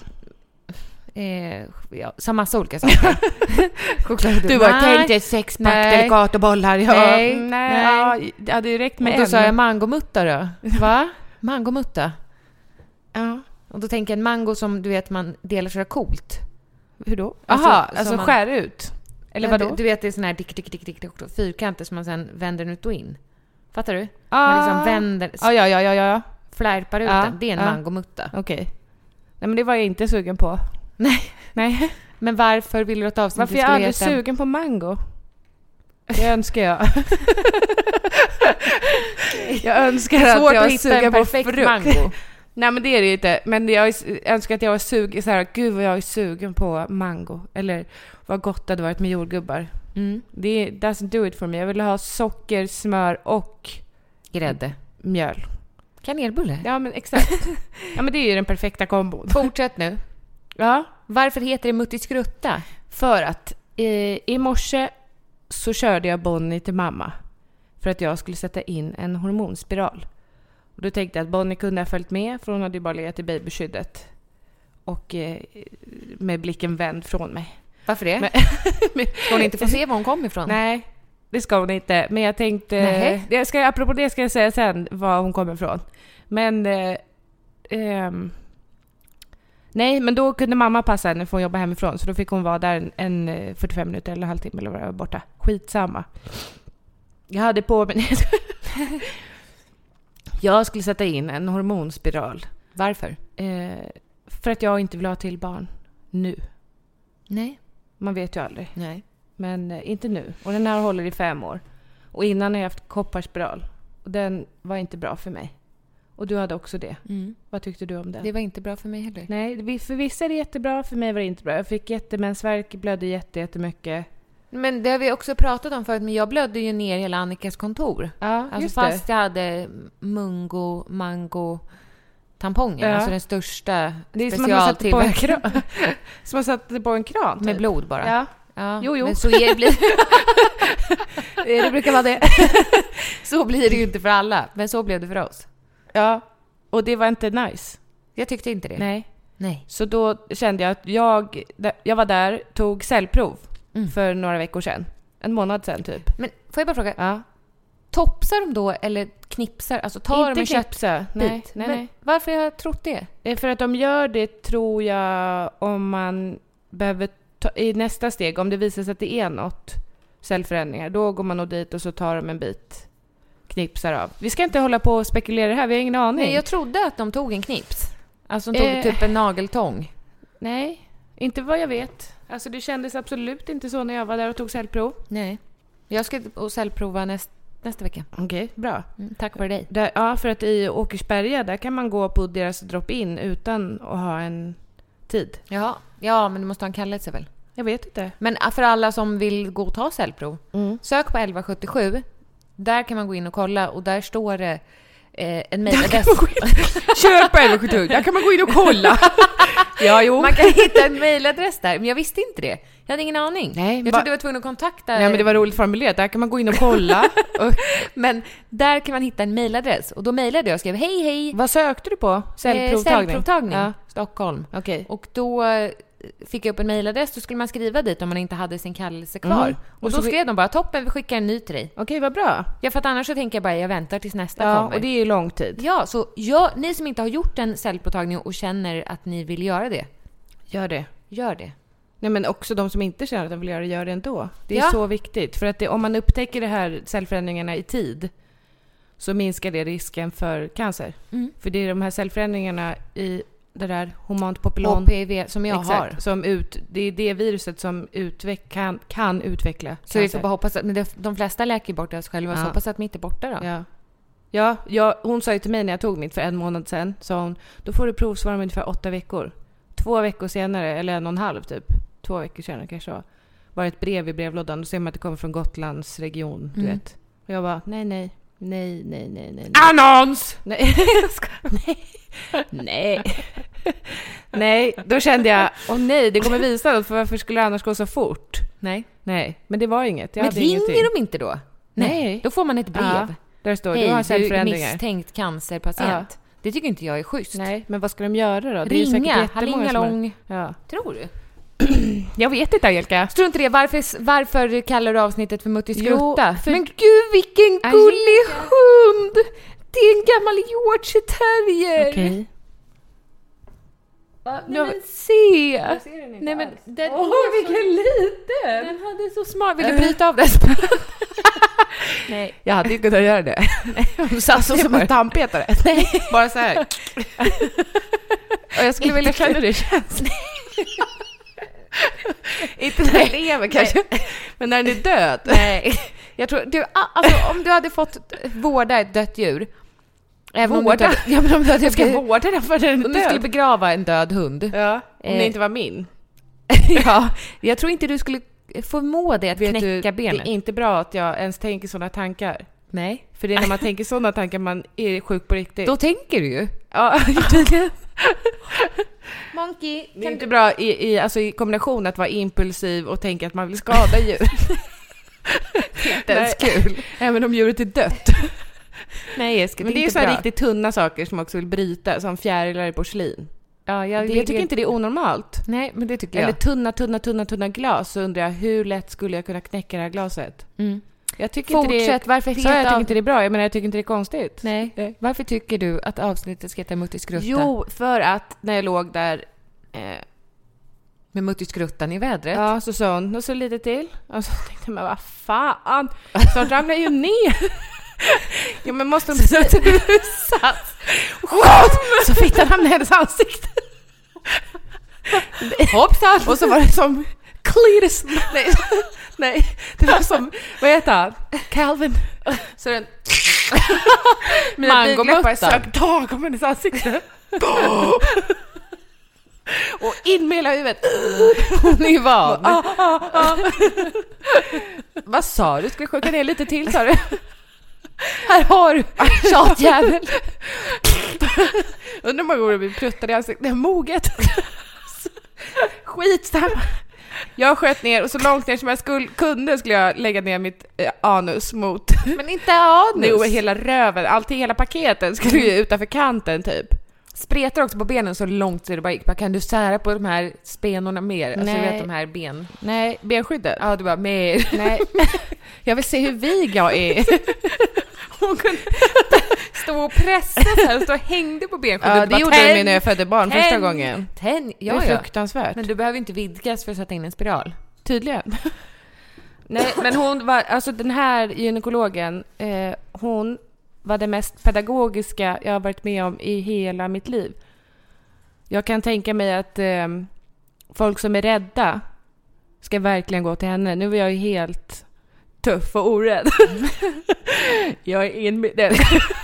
eh, ja, sa massa olika saker. Choklad. Du var Nej. tänkte ett sexpack Nej. Delicatobollar. Ja, Nej. nej, Nej. ja, det hade ju räckt med Och då en. sa jag mangomutta då. Va? Mangomutta? Ja. Och då tänker jag en mango som du vet man delar sådär coolt. Hur då? Alltså, Jaha, som alltså man- skär ut. Eller Men vadå? Du, du vet det är sån här dick, dick, dick, dick, dick, fyrkanter som man sen vänder ut och in. Fattar du? Ah. Man liksom vänder, Ja, ja, ja, ja, ja. flärpar ut Ja, den. Det är en ja. mangomutta. Okej. Nej, men det var jag inte sugen på. Nej. Nej. Men varför vill du att avsnittet Varför är jag skulle aldrig heta... sugen på mango? Det önskar jag. Jag önskar att Svårt jag att är hitta en sugen på perfekt frukt. mango. Nej, men det är det ju inte. Men jag är- önskar att jag var sugen så här, gud vad jag är sugen på mango. Eller vad gott det hade varit med jordgubbar. Mm. Det doesn't do it for me. Jag vill ha socker, smör och Grädde. mjöl. Kanelbulle. Ja, men exakt. Ja, men det är ju den perfekta kombon. Fortsätt nu. Ja, Varför heter det muttiskrutta? för att eh, i morse så körde jag Bonnie till mamma för att jag skulle sätta in en hormonspiral. Och då tänkte jag att Bonnie kunde ha följt med, för hon hade ju bara legat i babyskyddet och eh, med blicken vänd från mig. Varför det? Men, Ska hon inte få se var hon kom ifrån? nej, det ska hon inte. Men jag tänkte... Nej. Det ska, apropå det ska jag säga sen var hon kommer ifrån. Men... Eh, ehm, nej, men då kunde mamma passa henne för att jobba hemifrån. Så då fick hon vara där en, en eh, fyrtiofem minuter eller en halvtimme eller vad det var borta. Skitsamma. Jag hade på mig... Jag skulle sätta in en hormonspiral. Varför? Eh, för att jag inte vill ha till barn. nu. Nej. Man vet ju aldrig. Nej. Men eh, inte nu. Och den här håller i fem år. Och innan har jag haft kopparspiral. Och den var inte bra för mig. Och du hade också det. Mm. Vad tyckte du om det? Det var inte bra för mig heller. Nej, för vissa är det jättebra. För mig var det inte bra. Jag fick jättemensvärk, blödde jätte, jättemycket. Men det har vi också pratat om förut, men jag blödde ju ner hela Annikas kontor. Ja, alltså just fast det. jag hade mungo, mango tampongen, Ja. alltså den största Det är som att man satte på en specialtillverkningen. kran. Som man satte på en kran. Med typ. blod bara. Ja. Ja, Jo, jo. men så är det blir... Det brukar vara det. Så blir det ju inte för alla, men så blev det för oss. Ja, och det var inte nice. Jag tyckte inte det. Nej. Nej. Så då kände jag att jag, jag var där, tog cellprov Mm. för några veckor sedan. En månad sedan typ. Men får jag bara fråga, Ja. topsar de då eller knipsar? Alltså tar Inte de en köttbit? knipsa. Nej, nej, Men nej. varför har jag trott det? Det är för att de gör det, tror jag, om man behöver ta, i nästa steg, om det visar sig att det är något cellförändringar, då går man nog dit och så tar de en bit, knipsar av. Vi ska inte hålla på och spekulera här, vi har ingen aning. Nej, jag trodde att de tog en knips. Alltså de tog Eh. typ en nageltång. Nej, inte vad jag vet. Alltså det kändes absolut inte så när jag var där och tog cellprov. Nej. Jag ska och cellprova näst, nästa vecka. Okej, okay, bra. Mm, tack för dig. Där, ja, för att i Åkersberga, där kan man gå på deras drop-in utan att ha en tid. Ja, ja, men du måste ha en kallelse väl? Jag vet inte. Men för alla som vill gå och ta cellprov, Mm. sök på elva sjuttiosju. Där kan man gå in och kolla och där står det eh, en Där kan mejladress. man gå in. Kör på elva sjuttiosju, där kan man gå in och kolla. Ja, jo. Man kan hitta en mejladress där, men jag visste inte det. Jag hade ingen aning. Nej, jag va- trodde du var tvungen att kontakta. Nej, men det var roligt formulerat. Där kan man gå in och kolla. och, Men där kan man hitta en mejladress. Och då mejlade jag och skrev hej hej. vad sökte du på? Eh, Cellprovtagning? Cellprovtagning. Ja, Stockholm. okej. Och då eh, fick jag upp en mejladress. Då skulle man skriva dit om man inte hade sin kallelse kvar. Mm. Och, Och då så vi- skrev de bara toppen, vi skickar en ny till dig. Okej, vad bra. Ja, för att annars så tänker jag bara jag väntar tills nästa Ja, kommer. och det är ju lång tid. Ja, så jag, ni som inte har gjort en cellprovtagning och känner att ni vill göra det, Gör det. gör det. Nej, men också de som inte känner att de vill göra det, gör det ändå. Det är Ja. så viktigt. För att det, om man upptäcker det här cellförändringarna i tid så minskar det risken för cancer. Mm. För det är de här cellförändringarna i det där humant papillon. H P V som jag Exakt, har. som ut, det är det viruset som utveck, kan, kan utveckla Så vi cancer. får bara hoppas att, men de, de flesta läker bort oss själva, så Ja. hoppas att de inte är borta då. Ja. Ja, ja, hon sa ju till mig när jag tog mitt för en månad sedan, sa hon, då får du provsvara om ungefär åtta veckor. Två veckor senare, eller en och en halv typ, två veckor senare kanske var, var ett brev i brevlådan. Då ser man att det kommer från Gotlands region, du Mm. vet. Och jag bara, nej, nej, nej, nej, nej, nej. Annons! Nej, jag ska, nej, nej. Nej, då kände jag, åh nej, det kommer visa något, för varför skulle det annars gå så fort? Nej. Nej, men det var inget. Jag Men hade ringer ingenting. de inte då? Nej. Då får man ett brev. Ja, där står det, Hej, du har du är cellförändringar. misstänkt cancerpatient. Det tycker inte jag är schysst. Nej, men vad ska de göra då? Det är ju säkert Ringa, jättemånga som har- hallingalong. Ja. Tror du? Jag vet inte, Angelica. Tror inte det? Varför, varför kallar du avsnittet för Muttis Jo, Grutta? för- Men gud, vilken Aj, gullig hund! Det är en gammal Yorkshire terrier. Okej. Nej, Ja, men se! den Nej, men den, Åh, vilken liten! den hade så smart. Vill du bryta av det? Nej. Jag hade ju kunnat göra det. Du satt Alltså som en tandpetare. Nej. Bara så här. Och jag skulle vilja känna hur det känns. Inte när den lever kanske, men när den är död. Nej. Jag tror, du, alltså, om du hade fått vårda ett dött djur. Även om du Vårda? inte hade- ja, men om du hade Jag ska vårda den för den är om du skulle död. begrava en död hund. Ja, om det Eh. inte var min. Ja, jag tror inte du skulle förmå dig att Vet du, knäcka det benet. är inte bra att jag ens tänker sådana tankar. Nej. För det är när man tänker sådana tankar man är sjuk på riktigt. Då tänker du ju. Ja, Monkey, det är inte bra i, i, alltså i kombination att vara impulsiv och tänka att man vill skada djur. inte ens kul. Även om djuret är dött. Nej, Eskil, Men det är ju inte så här bra. riktigt tunna saker som man också vill bryta, som fjärilar i porslin. Ja, jag, Det, jag tycker inte det är onormalt. Nej, men det tycker Eller jag. tunna, tunna, tunna, tunna glas. Så undrar jag, hur lätt skulle jag kunna knäcka det här glaset? Mm. Jag tycker inte det är... Fortsätt, varför Så jag heter tycker av... inte det är bra, jag menar jag tycker inte det är konstigt. Nej. Nej. Varför tycker du att avsnittet ska heta Muttis Grutta? Jo, för att när jag låg där... Eh, Med Muttis Gruttan i vädret? ja, så sa hon, och så lite till. Och så tänkte jag, men vad fan? Så ramlar ju ner. Ja, men måste de bli satt? Så fick den hamna i hennes ansikte. Hoppsan! Och så var det som Cletus. Nej, nej, det var som, vad heter han? Calvin. Så den... Mina blygdläppar Mangomötta. sög tag om hennes ansikte. Och in med hela huvudet. Hon är ju van. Ah, ah, ah. Vad sa du? Ska jag sjunka ner lite till, sa du? Här har du, tjatjävel. Undrar hur många gånger vi pruttade i ansiktet. Det är moget. Skitsamma. Jag sköt ner och så långt ner som jag skulle, kunde skulle jag lägga ner mitt eh, anus mot... Men inte anus. Nu hela röven, allting, hela paketen skulle ju utanför kanten typ. Spretar också på benen så långt så det bara gick. Kan du sära på de här spenorna mer? Alltså Nej. du vet de här ben. Nej, benskyddet. Ja, du bara mer. Nej. Jag vill se hur vig jag är. Hon kunde stå och pressa så här och stå och hängde på benskyddet. Ja, det Bara, gjorde "Tänj, jag när jag födde barn första tänj, gången. Tänj. Ja, det är ja. fruktansvärt. Men du behöver inte vidgas för att sätta in en spiral. Tydligen. Nej, men hon var, alltså den här gynekologen, eh, hon var det mest pedagogiska jag har varit med om i hela mitt liv. Jag kan tänka mig att eh, folk som är rädda ska verkligen gå till henne. Nu är jag ju helt tuff och orädd. Jag är ingen... Men,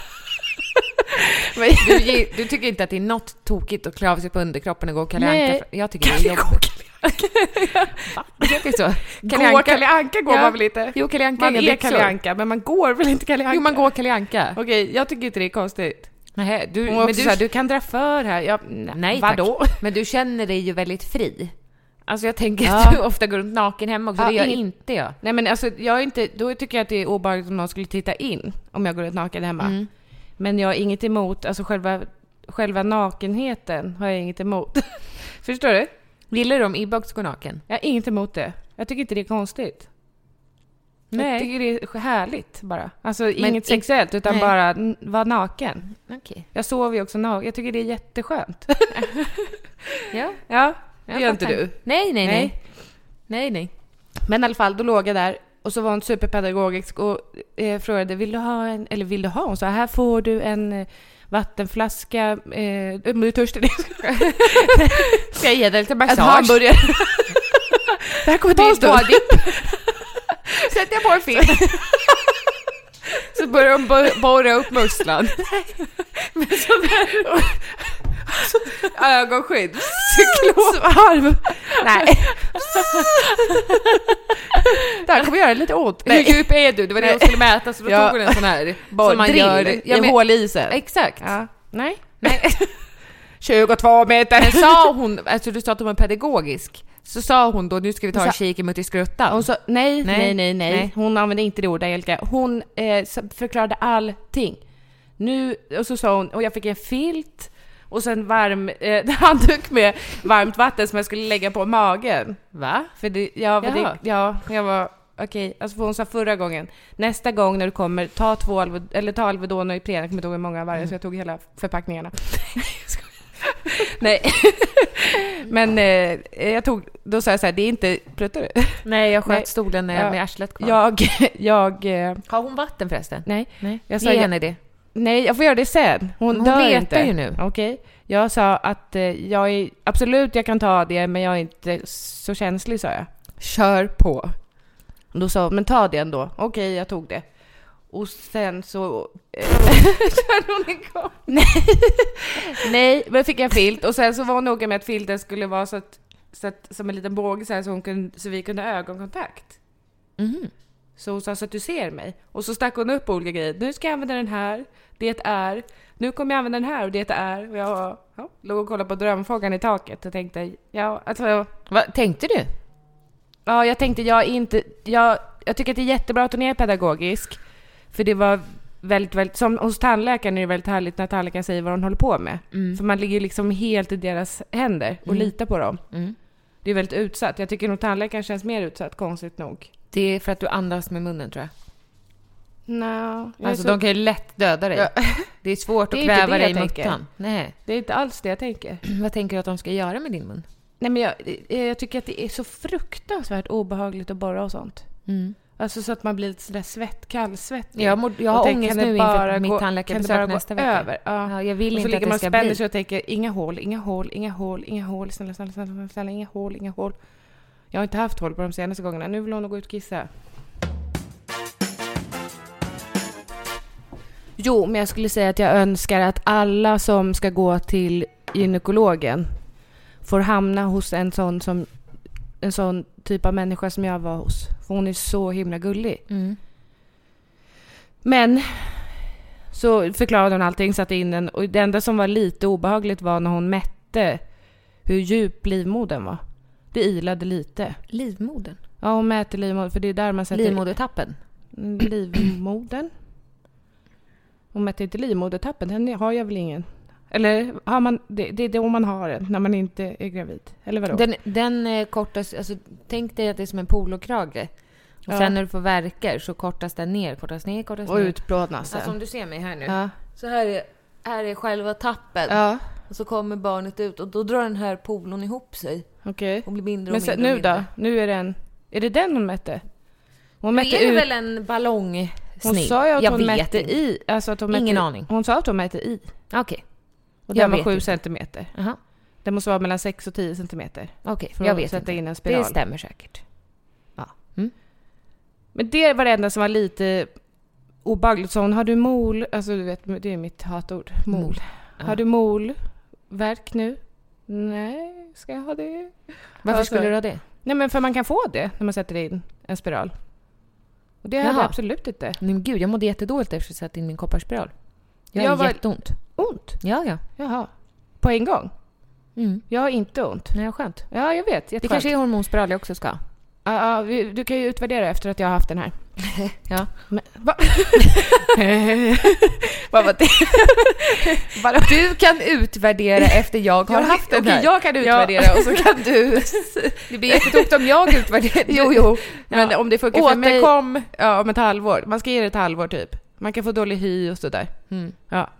Du, du tycker inte att det är något tokigt att klava sig på underkroppen och gå Kalle Nej. Anka? Jag tycker det är jobbigt. Va? Det är så. Kalle Anka, Kalle Anka går Ja. man väl inte? Jo, Kalle Anka Man är är byxor. Kalle Anka, men man går väl inte Kalle Anka? Jo, man går Kalle Anka. Okej, jag tycker inte det är konstigt. Nej, du, Hon var men också du, så här, du kan dra för här. Jag, nej, vadå? tack. Men du känner dig ju väldigt fri. Alltså jag tänker Ja. att du ofta går runt naken hemma också. Ja, det gör inget- inte jag. Nej, men alltså, jag är inte, då tycker jag att det är obehagligt om någon skulle titta in om jag går ut naken hemma. Mm. Men jag har inget emot, alltså själva, själva nakenheten har jag inget emot. Förstår du? Gillar du om Ibba också går naken? Jag har inget emot det. Jag tycker inte det är konstigt. Nej. Jag tycker det är härligt bara. Alltså Men inget in- sexuellt utan Nej. bara n- vara naken. Okej. Jag sover ju också naken. Jag tycker det är jätteskönt. Ja. Ja, det Jag gör inte fattar. du. Nej, nej, nej. Nej. Nej, nej. Men i alla fall, då låg jag där och så var hon superpedagogisk och eh, frågade, vill du ha en, eller vill du ha? Hon sa, här får du en eh, vattenflaska, eh, om du är törstig. Ska jag ge dig lite En massage? hamburgare. Det här kommer ta en stund. Sätter jag på en film. Så börjar de bo- borra upp musslan. Men sådär. Ögonskydd. Svarv. Nej. Det här kommer göra lite ont. Hur djup är du? Det var det de skulle mäta, så då Ja. tog hon en sån här Bara som man drill. gör. Ja, med hål i isen. Exakt. Ja. Nej. Nej. tjugotvå meter. Men sa hon, alltså du sa att hon var pedagogisk, så sa hon då, nu ska vi ta Hon en sa- kik i muttiskruttan. Hon sa, nej, Nej. nej, nej, nej, Nej. Hon använde inte det ordet, Angelica. Hon eh, så- förklarade allting. Nu, och så sa hon, och jag fick en filt och sen varm eh, handduk med varmt vatten som jag skulle lägga på magen. Va? För det, ja, för Jaha. det, ja, jag var okej. Alltså för hon sa förra gången, nästa gång när du kommer, ta två Alvedon, eller ta Alvedon och Ipren. Jag kommer inte ihåg hur många varje, så jag tog hela förpackningarna. Nej. Men eh, jag tog, då sa jag så här, det är inte, pluttar du? Nej, jag sköt Nej. stolen eh, Ja. med arslet kvar. Jag, jag, eh, Har hon vatten förresten? nej. Nej. Jag sa, Ge henne det. Nej, jag får göra det sen. Hon, Men hon dör letar inte. ju nu. Okej. Jag sa att eh, jag är, absolut jag kan ta det, men jag är inte så känslig, sa jag. Kör på. Då sa hon, men ta det ändå. Okej, jag tog det. Och sen så... Eh, Kör hon igång? nej. nej, men fick jag filt. Och sen så var hon noga med att filten skulle vara så att, så att, som en liten båge så här, så, hon kunde, så vi kunde ha ögonkontakt. Mhm. Så hon sa, så att du ser mig. Och så stack hon upp olika grejer. Nu ska jag använda den här. Det är. Nu kommer jag använda den här och det är. Och jag ja, låg och kollade på drömfågeln i taket och tänkte, ja, alltså... Vad tänkte du? Ja, jag tänkte, jag är inte... Jag, jag tycker att det är jättebra att hon är pedagogisk. För det var väldigt, väldigt... Som hos tandläkaren är det väldigt härligt när tandläkaren säger vad hon håller på med. Mm. För man ligger liksom helt i deras händer och Mm. litar på dem. Mm. Det är väldigt utsatt. Jag tycker nog tandläkaren känns mer utsatt, konstigt nog. Det är för att du andas med munnen, tror jag. No, jag är Alltså, så- de kan ju lätt döda dig. Ja. Det är svårt Det är att inte kväva det dig i jag tänker. muttan. Nej. Det är inte alls det jag tänker. Vad tänker du att de ska göra med din mun? Nej, men jag, eh, jag tycker att det är så fruktansvärt obehagligt att borra och sånt. Mm. Alltså så att man blir lite sådär svett, kallsvettig. Jag, må, jag har tänk, ångest kan nu det bara inför gå, mitt tandläkarbesök nästa vecka. Över? Ja. Ja, jag vill och så inte att ligger det man ska spänner bli. sig och tänker, inga hål, inga hål, inga hål, inga hål, snälla, snälla, snälla, snälla, inga hål, inga hål. Jag har inte haft hål på de senaste gångerna. Nu vill hon gå ut och kissa. Jo, men jag skulle säga att jag önskar att alla som ska gå till gynekologen får hamna hos en sån som en sån typ av människa som jag var hos. För hon är så himla gullig. Mm. Men så förklarade hon allting, satte in den. Och det enda som var lite obehagligt var när hon mätte hur djup livmodern var. Det ilade lite. Livmodern? Ja, hon mäter livmodern. För det är där man sätter... Livmodertappen? Livmodern? Hon mäter inte livmodertappen. Den har jag väl ingen. Eller har man... Det, det är då man har den. När man inte är gravid. Eller vadå? Den, den eh, kortas... Alltså, tänk dig att det är som en polokrage. Och ja. sen när du får verkar så kortas den ner. Kortas ner, kortas och ner. Och utplånas. Alltså om du ser mig här nu. Ja. Så här är, här är själva tappen. Ja. Och så kommer barnet ut. Och då drar den här polon ihop sig. Okej. Okay. Och blir mindre och Men så, mindre nu och mindre. då? Nu är den... Är det den hon mätte? Hon Men mätte är det ut... väl en ballong? Hon sa ju att jag hon mätte inte. i. Alltså att hon mätte, ingen aning. Hon sa att hon mätte i. Okej. Okay. Och den var sju centimeter. Uh-huh. Det måste vara mellan sex och tio centimeter. Okej, okay, jag vet sätta inte. In en spiral. Det stämmer säkert. Ja. Mm. Men det var det enda som var lite obehagligt. Så hon, har du mol? Alltså du vet, det är mitt hatord. Mol. mol. Ja. Har du molverk nu? Nej, ska jag ha det? Varför alltså, skulle du ha det? Nej, men för man kan få det när man sätter in en spiral. Och det hade jag absolut inte. Men gud, jag mådde jättedåligt efter att sätta in min kopparspiral. Jag, jag har var... jätteont. Ont? Ja, ja. Jaha. På en gång? Mm. Jag har inte ont. Nej, skönt. Ja, jag vet. Jätteskönt. Det kanske är hormonspiral jag också ska. Ja, uh, uh, du kan ju utvärdera efter att jag har haft den här. Ja. Men, va? Vad var det? Du kan utvärdera efter jag har haft den här. Okej, jag kan utvärdera ja. Och så kan du... Det blir jättetokt om jag utvärderar. Jo, jo. Men ja. Om det funkar Återkom. för mig... Återkom ja, om ett halvår. Man ska ge det ett halvår typ. Man kan få dålig hy och sådär. Mm. Ja.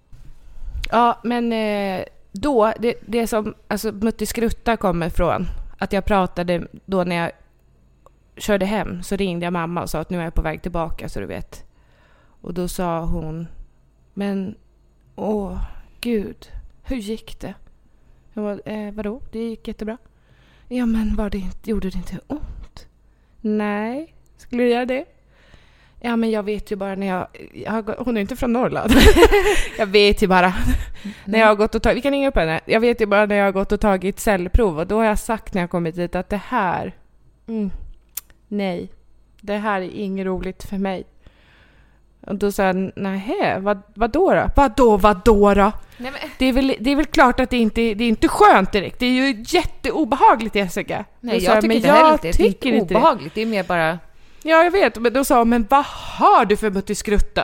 Ja, men eh, då... Det, det som alltså, muttiskrutta kommer från... Att jag pratade då när jag körde hem. Så ringde jag mamma och sa att nu är jag på väg tillbaka så du vet. Och då sa hon... Men, åh, gud. Hur gick det? Jag var, eh, vadå? Det gick jättebra. Ja, men var det inte, gjorde det inte ont? Nej. Skulle du göra det? Ja, men jag vet ju bara när jag... jag hon är inte från Norrland. Jag vet ju bara... när jag har gått och tagit... Vi kan ringa upp henne. Jag vet ju bara när jag har gått och tagit cellprov. Och då har jag sagt när jag kommit dit att det här... Mm, nej. Det här är inget roligt för mig. Och då sa jag, nej, vad, vad då då? Vad då, vad då då? Nej, men... det, är väl, det är väl klart att det inte det är inte skönt direkt. Det är ju jätteobehagligt, Jessica. Nej, jag tycker inte heller det. Det är inte inte obehagligt. Det. det är mer bara... Ja, jag vet. Men då sa hon, men vad har du för muttiskrutta?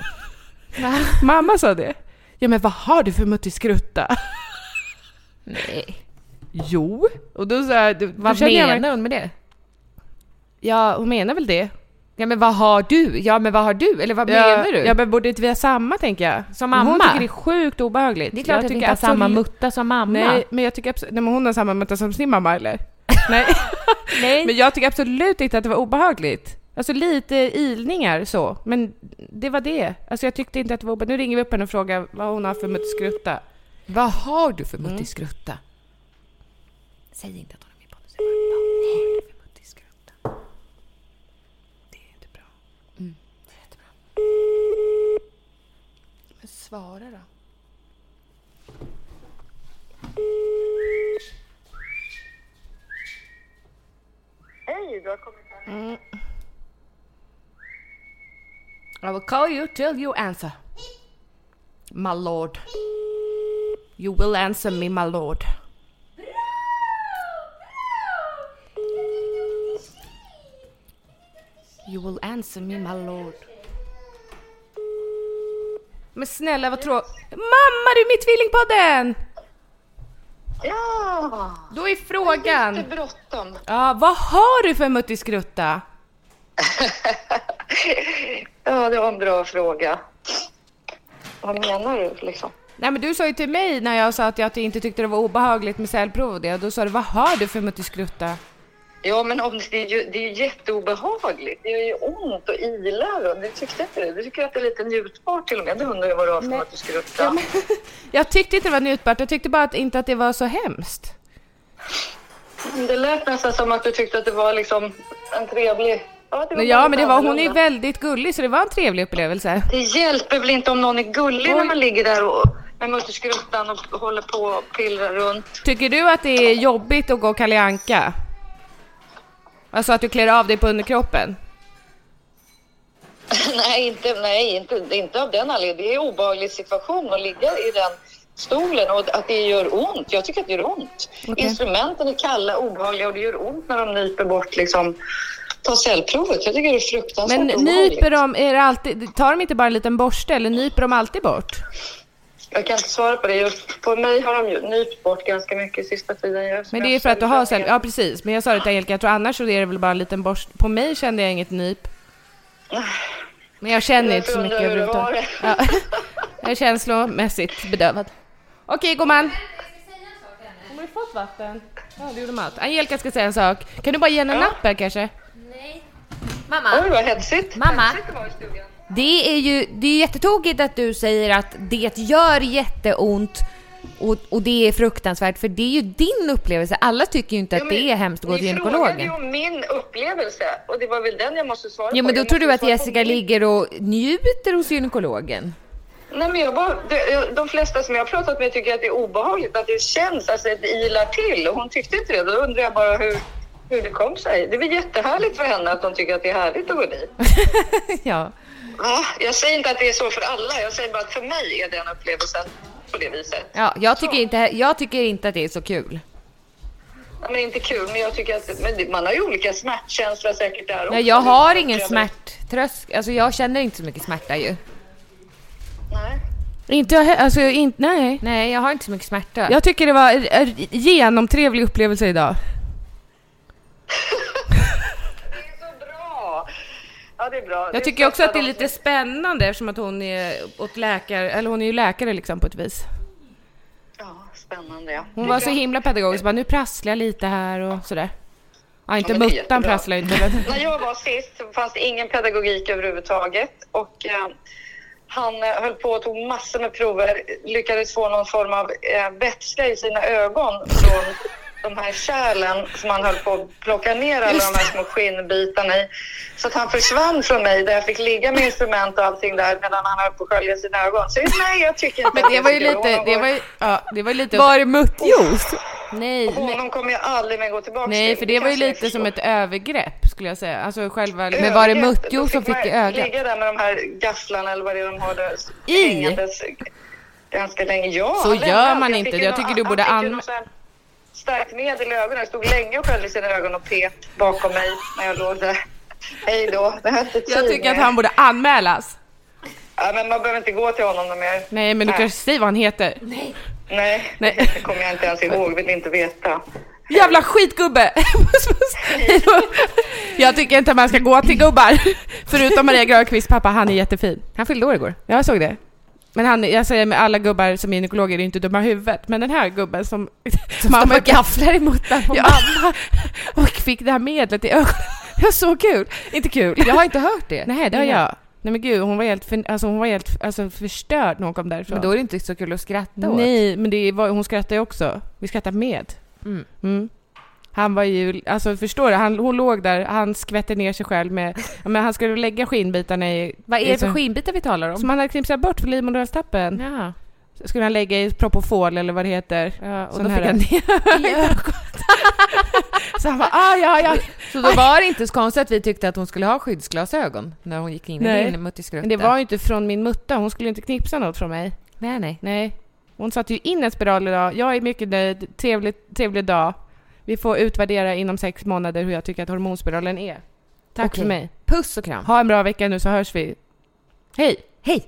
Mamma sa det. Ja, men vad har du för muttiskrutta? Nej. Jo. Och då sa jag... Då, vad då menar jag... hon med det? Ja, hon menar väl det. Ja, men vad har du? Ja, men vad har du? Eller vad ja, menar du? Ja, men borde inte vi ha samma, tänker jag. Som mamma? Hon tycker det är sjukt obehagligt. Det är klart jag att vi inte har absolut... samma mutta som mamma. Nej, men jag tycker absolut... Nej, men hon har samma mutta som sin mamma, eller? Nej. Nej. Men jag tycker absolut inte att det var obehagligt. Alltså lite ilningar så. Men det var det. Alltså jag tyckte inte att det var obehagligt. Nu ringer vi upp henne och frågar vad hon har för muttiskrutta. Vad har du för muttiskrutta? Mm. Säg inte att hon är med på det. Vad har du för muttiskrutta? Det är inte bra. Mm. Det är jättebra. Men svara då. Hej, du har kommit här. Mm. I will call you till you answer. My lord. You will answer me, my lord. You will answer me, my lord. Men snälla, vad tror... Mamma, du är mitt tvillingpodden! Ja! Då är frågan... Det är bråttom. Ja, vad har du för muttiskrutta? Ja, det var en bra fråga. Vad menar du liksom? Nej, men du sa ju till mig när jag sa att jag inte tyckte det var obehagligt med cellprov och det. Och då sa du, vad har du för muttiskrutta? Ja, men om det, är ju, det är ju jätteobehagligt. Det gör ju ont och ilar. Och det tyckte inte det. Du tycker att det är lite njutbart till och med. Det undrar jag vad det var för att du skulle uppta. Ja, men, jag tyckte inte det var njutbart. Jag tyckte bara att, inte att det var så hemskt. Det lät nästan som att du tyckte att det var liksom en trevlig... Ja, det var ja men det var, hon är väldigt gullig så det var en trevlig upplevelse. Det hjälper väl inte om någon är gullig Oj. när man ligger där och med mutterskruttan och håller på och pillrar runt. Tycker du att det är jobbigt att gå Kalle Anka? Alltså att du klär av dig på underkroppen? nej, inte, nej inte, inte av den anledningen. Det är en obehaglig situation att ligga i den stolen och att det gör ont. Jag tycker att det gör ont. Okay. Instrumenten är kalla, obehagliga och det gör ont när de nyper bort liksom... Ta cellprovet. Jag tycker det är fruktansvärt. Men nyper de, är det alltid, tar de inte bara en liten borste eller nyper de alltid bort? Jag kan inte svara på det. Just på mig har de ju nypt bort ganska mycket sista tiden. Jag, men det är för att du har cell... Ja, precis. Men jag sa det till Angelica, jag tror annars så är det väl bara en liten borste. På mig kände jag inget nyp. Men jag känner jag inte så mycket överhuvudtaget. Ja. Jag är känslomässigt bedövad. Okej, gumman. Har du fått vatten? Ja, det gjorde mat. Angelica ska säga en sak. Kan du bara ge henne en ja. napp här kanske? Nej. Mamma. Oj, vad hetsigt. Mamma. Hetsigt var i stugan. Det är ju det är jättetokigt att du säger att det gör jätteont och, och det är fruktansvärt, för det är ju din upplevelse. Alla tycker ju inte att ja, det är hemskt att gå till gynekologen. Ni frågade ju om min upplevelse och det var väl den jag måste svara ja, på. Ja, men då jag tror du att Jessica min... ligger och njuter hos gynekologen? Nej, men jag bara, de, de flesta som jag har pratat med tycker att det är obehagligt, att det känns, alltså att det ilar till och hon tyckte inte det. Då undrar jag bara hur, hur det kom sig. Det är väl jättehärligt för henne att de tycker att det är härligt att gå dit. Ja. Ja, jag säger inte att det är så för alla. Jag säger bara att för mig är den upplevelsen på det viset. Ja, jag tycker, inte, jag tycker inte att det är så kul. Ja, men inte kul, men jag tycker att men man har ju olika smärtkänslor säkert där också. Nej, jag har ingen smärttrösk. Alltså jag känner inte så mycket smärta ju. Nej. Inte jag, alltså inte, nej. Nej, jag har inte så mycket smärta. Jag tycker det var en genomtrevlig upplevelse idag. Det är så bra. Ja, det är bra. Jag det tycker också att det är lite spännande eftersom att hon är åt läkare, eller hon är ju läkare liksom på ett vis. Ja, spännande, ja. Hon var så himla pedagogisk, bara nu prasslar jag lite här och sådär. Ja, inte ja, muttan prasslar inte. När jag var sist så fanns det ingen pedagogik överhuvudtaget och eh, han eh, höll på och tog massor med prover, lyckades få någon form av eh, vätska i sina ögon från de här kärlen som han höll på att plocka ner alla de här små skinnbitarna i. Så att han försvann från mig där jag fick ligga med instrument och allting där medan han höll på att skölja sina ögon. Så nej, jag tycker inte. Men det var ju lite, det var ju, ja, det var ju lite. Var det muttjuice? Nej. Och honom kommer jag aldrig mer gå tillbaka Nej, till. för det, det var ju lite som ett övergrepp skulle jag säga. Alltså själva, övergrepp. Men var det muttjuice som fick i ögat? Ligga där med de här gafflarna eller vad det är de har där. I? Ganska länge, ja. Så gör man inte. Jag, jag tycker du borde använda starkt medel i ögonen. Jag stod länge och sköljde sina ögon och pep bakom mig när jag låg där. Hej då. Det här inte jag tycker att han borde anmälas. Ja, men man behöver inte gå till honom mer. Nej, men du Nej. kanske säger vad han heter. Nej. Nej, Nej. Det kommer jag inte ens ihåg. Vill inte veta. Jävla skitgubbe. Jag tycker inte att man ska gå till gubbar. Förutom Maria Grönqvist pappa, han är jättefin. Han fyllde år igår. Jag såg det. Men han, jag säger med alla gubbar som är gynekologer är inte dumma i huvudet. Men den här gubben som... Som mamma gafflar emot den på ja. mamma. Och fick det här medlet i ögonen. Det var så kul. Inte kul. Jag har inte hört det. Nej, det har jag. Nej men gud, hon var helt, för, alltså, hon var helt alltså, förstörd när hon kom därifrån. Men då är det inte så kul att skratta åt. Nej, men det var, hon skrattade ju också. Vi skrattade med. Mm. Mm. Han var ju, alltså förstår du, han, hon låg där, han skvätte ner sig själv med, men han skulle lägga skinbitarna i... Vad är det för skinbitar vi talar om? Som han hade knipsat bort för livmoderhalstappen. Ja. Så skulle han lägga i propofol eller vad det heter. Ja, och sån då här. Fick han ner i ögonen. Så han bara, ah, ja, ja. Så då var det inte så konstigt att vi tyckte att hon skulle ha skyddsglasögon när hon gick in nej. i din muttiskrutta. Men det var ju inte från min mutta, hon skulle inte knipsa något från mig. Nej, nej. Nej. Hon satte ju in en spiral idag. Jag är mycket nöjd, trevlig, trevlig dag. Vi får utvärdera inom sex månader hur jag tycker att hormonspiralen är. Tack okay. för mig. Puss och kram. Ha en bra vecka nu så hörs vi. Hej! Hej!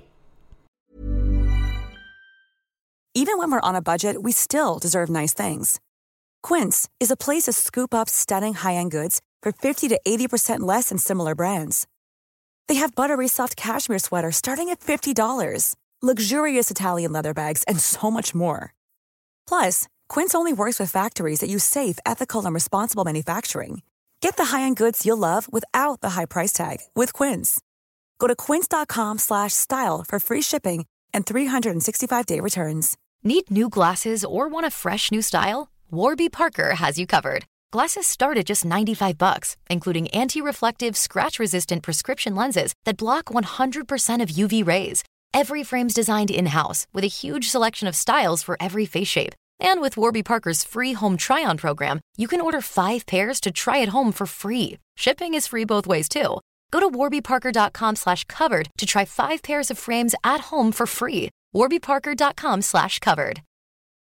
Even when we're on a budget, we still deserve nice things. Quince is a place to scoop up stunning high-end goods for fifty to eighty percent less than similar brands. They have buttery soft cashmere sweaters starting at fifty dollars, luxurious Italian leather bags, and so much more. Plus, Quince only works with factories that use safe, ethical, and responsible manufacturing. Get the high-end goods you'll love without the high price tag with Quince. Go to quince.com slash style for free shipping and three sixty-five day returns. Need new glasses or want a fresh new style? Warby Parker has you covered. Glasses start at just ninety-five bucks, including anti-reflective, scratch-resistant prescription lenses that block one hundred percent of U V rays. Every frame's designed in-house with a huge selection of styles for every face shape. And with Warby Parker's free home try-on program, you can order five pairs to try at home for free. Shipping is free both ways, too. Go to warbyparker.com slash covered to try five pairs of frames at home for free. warbyparker.com slash covered.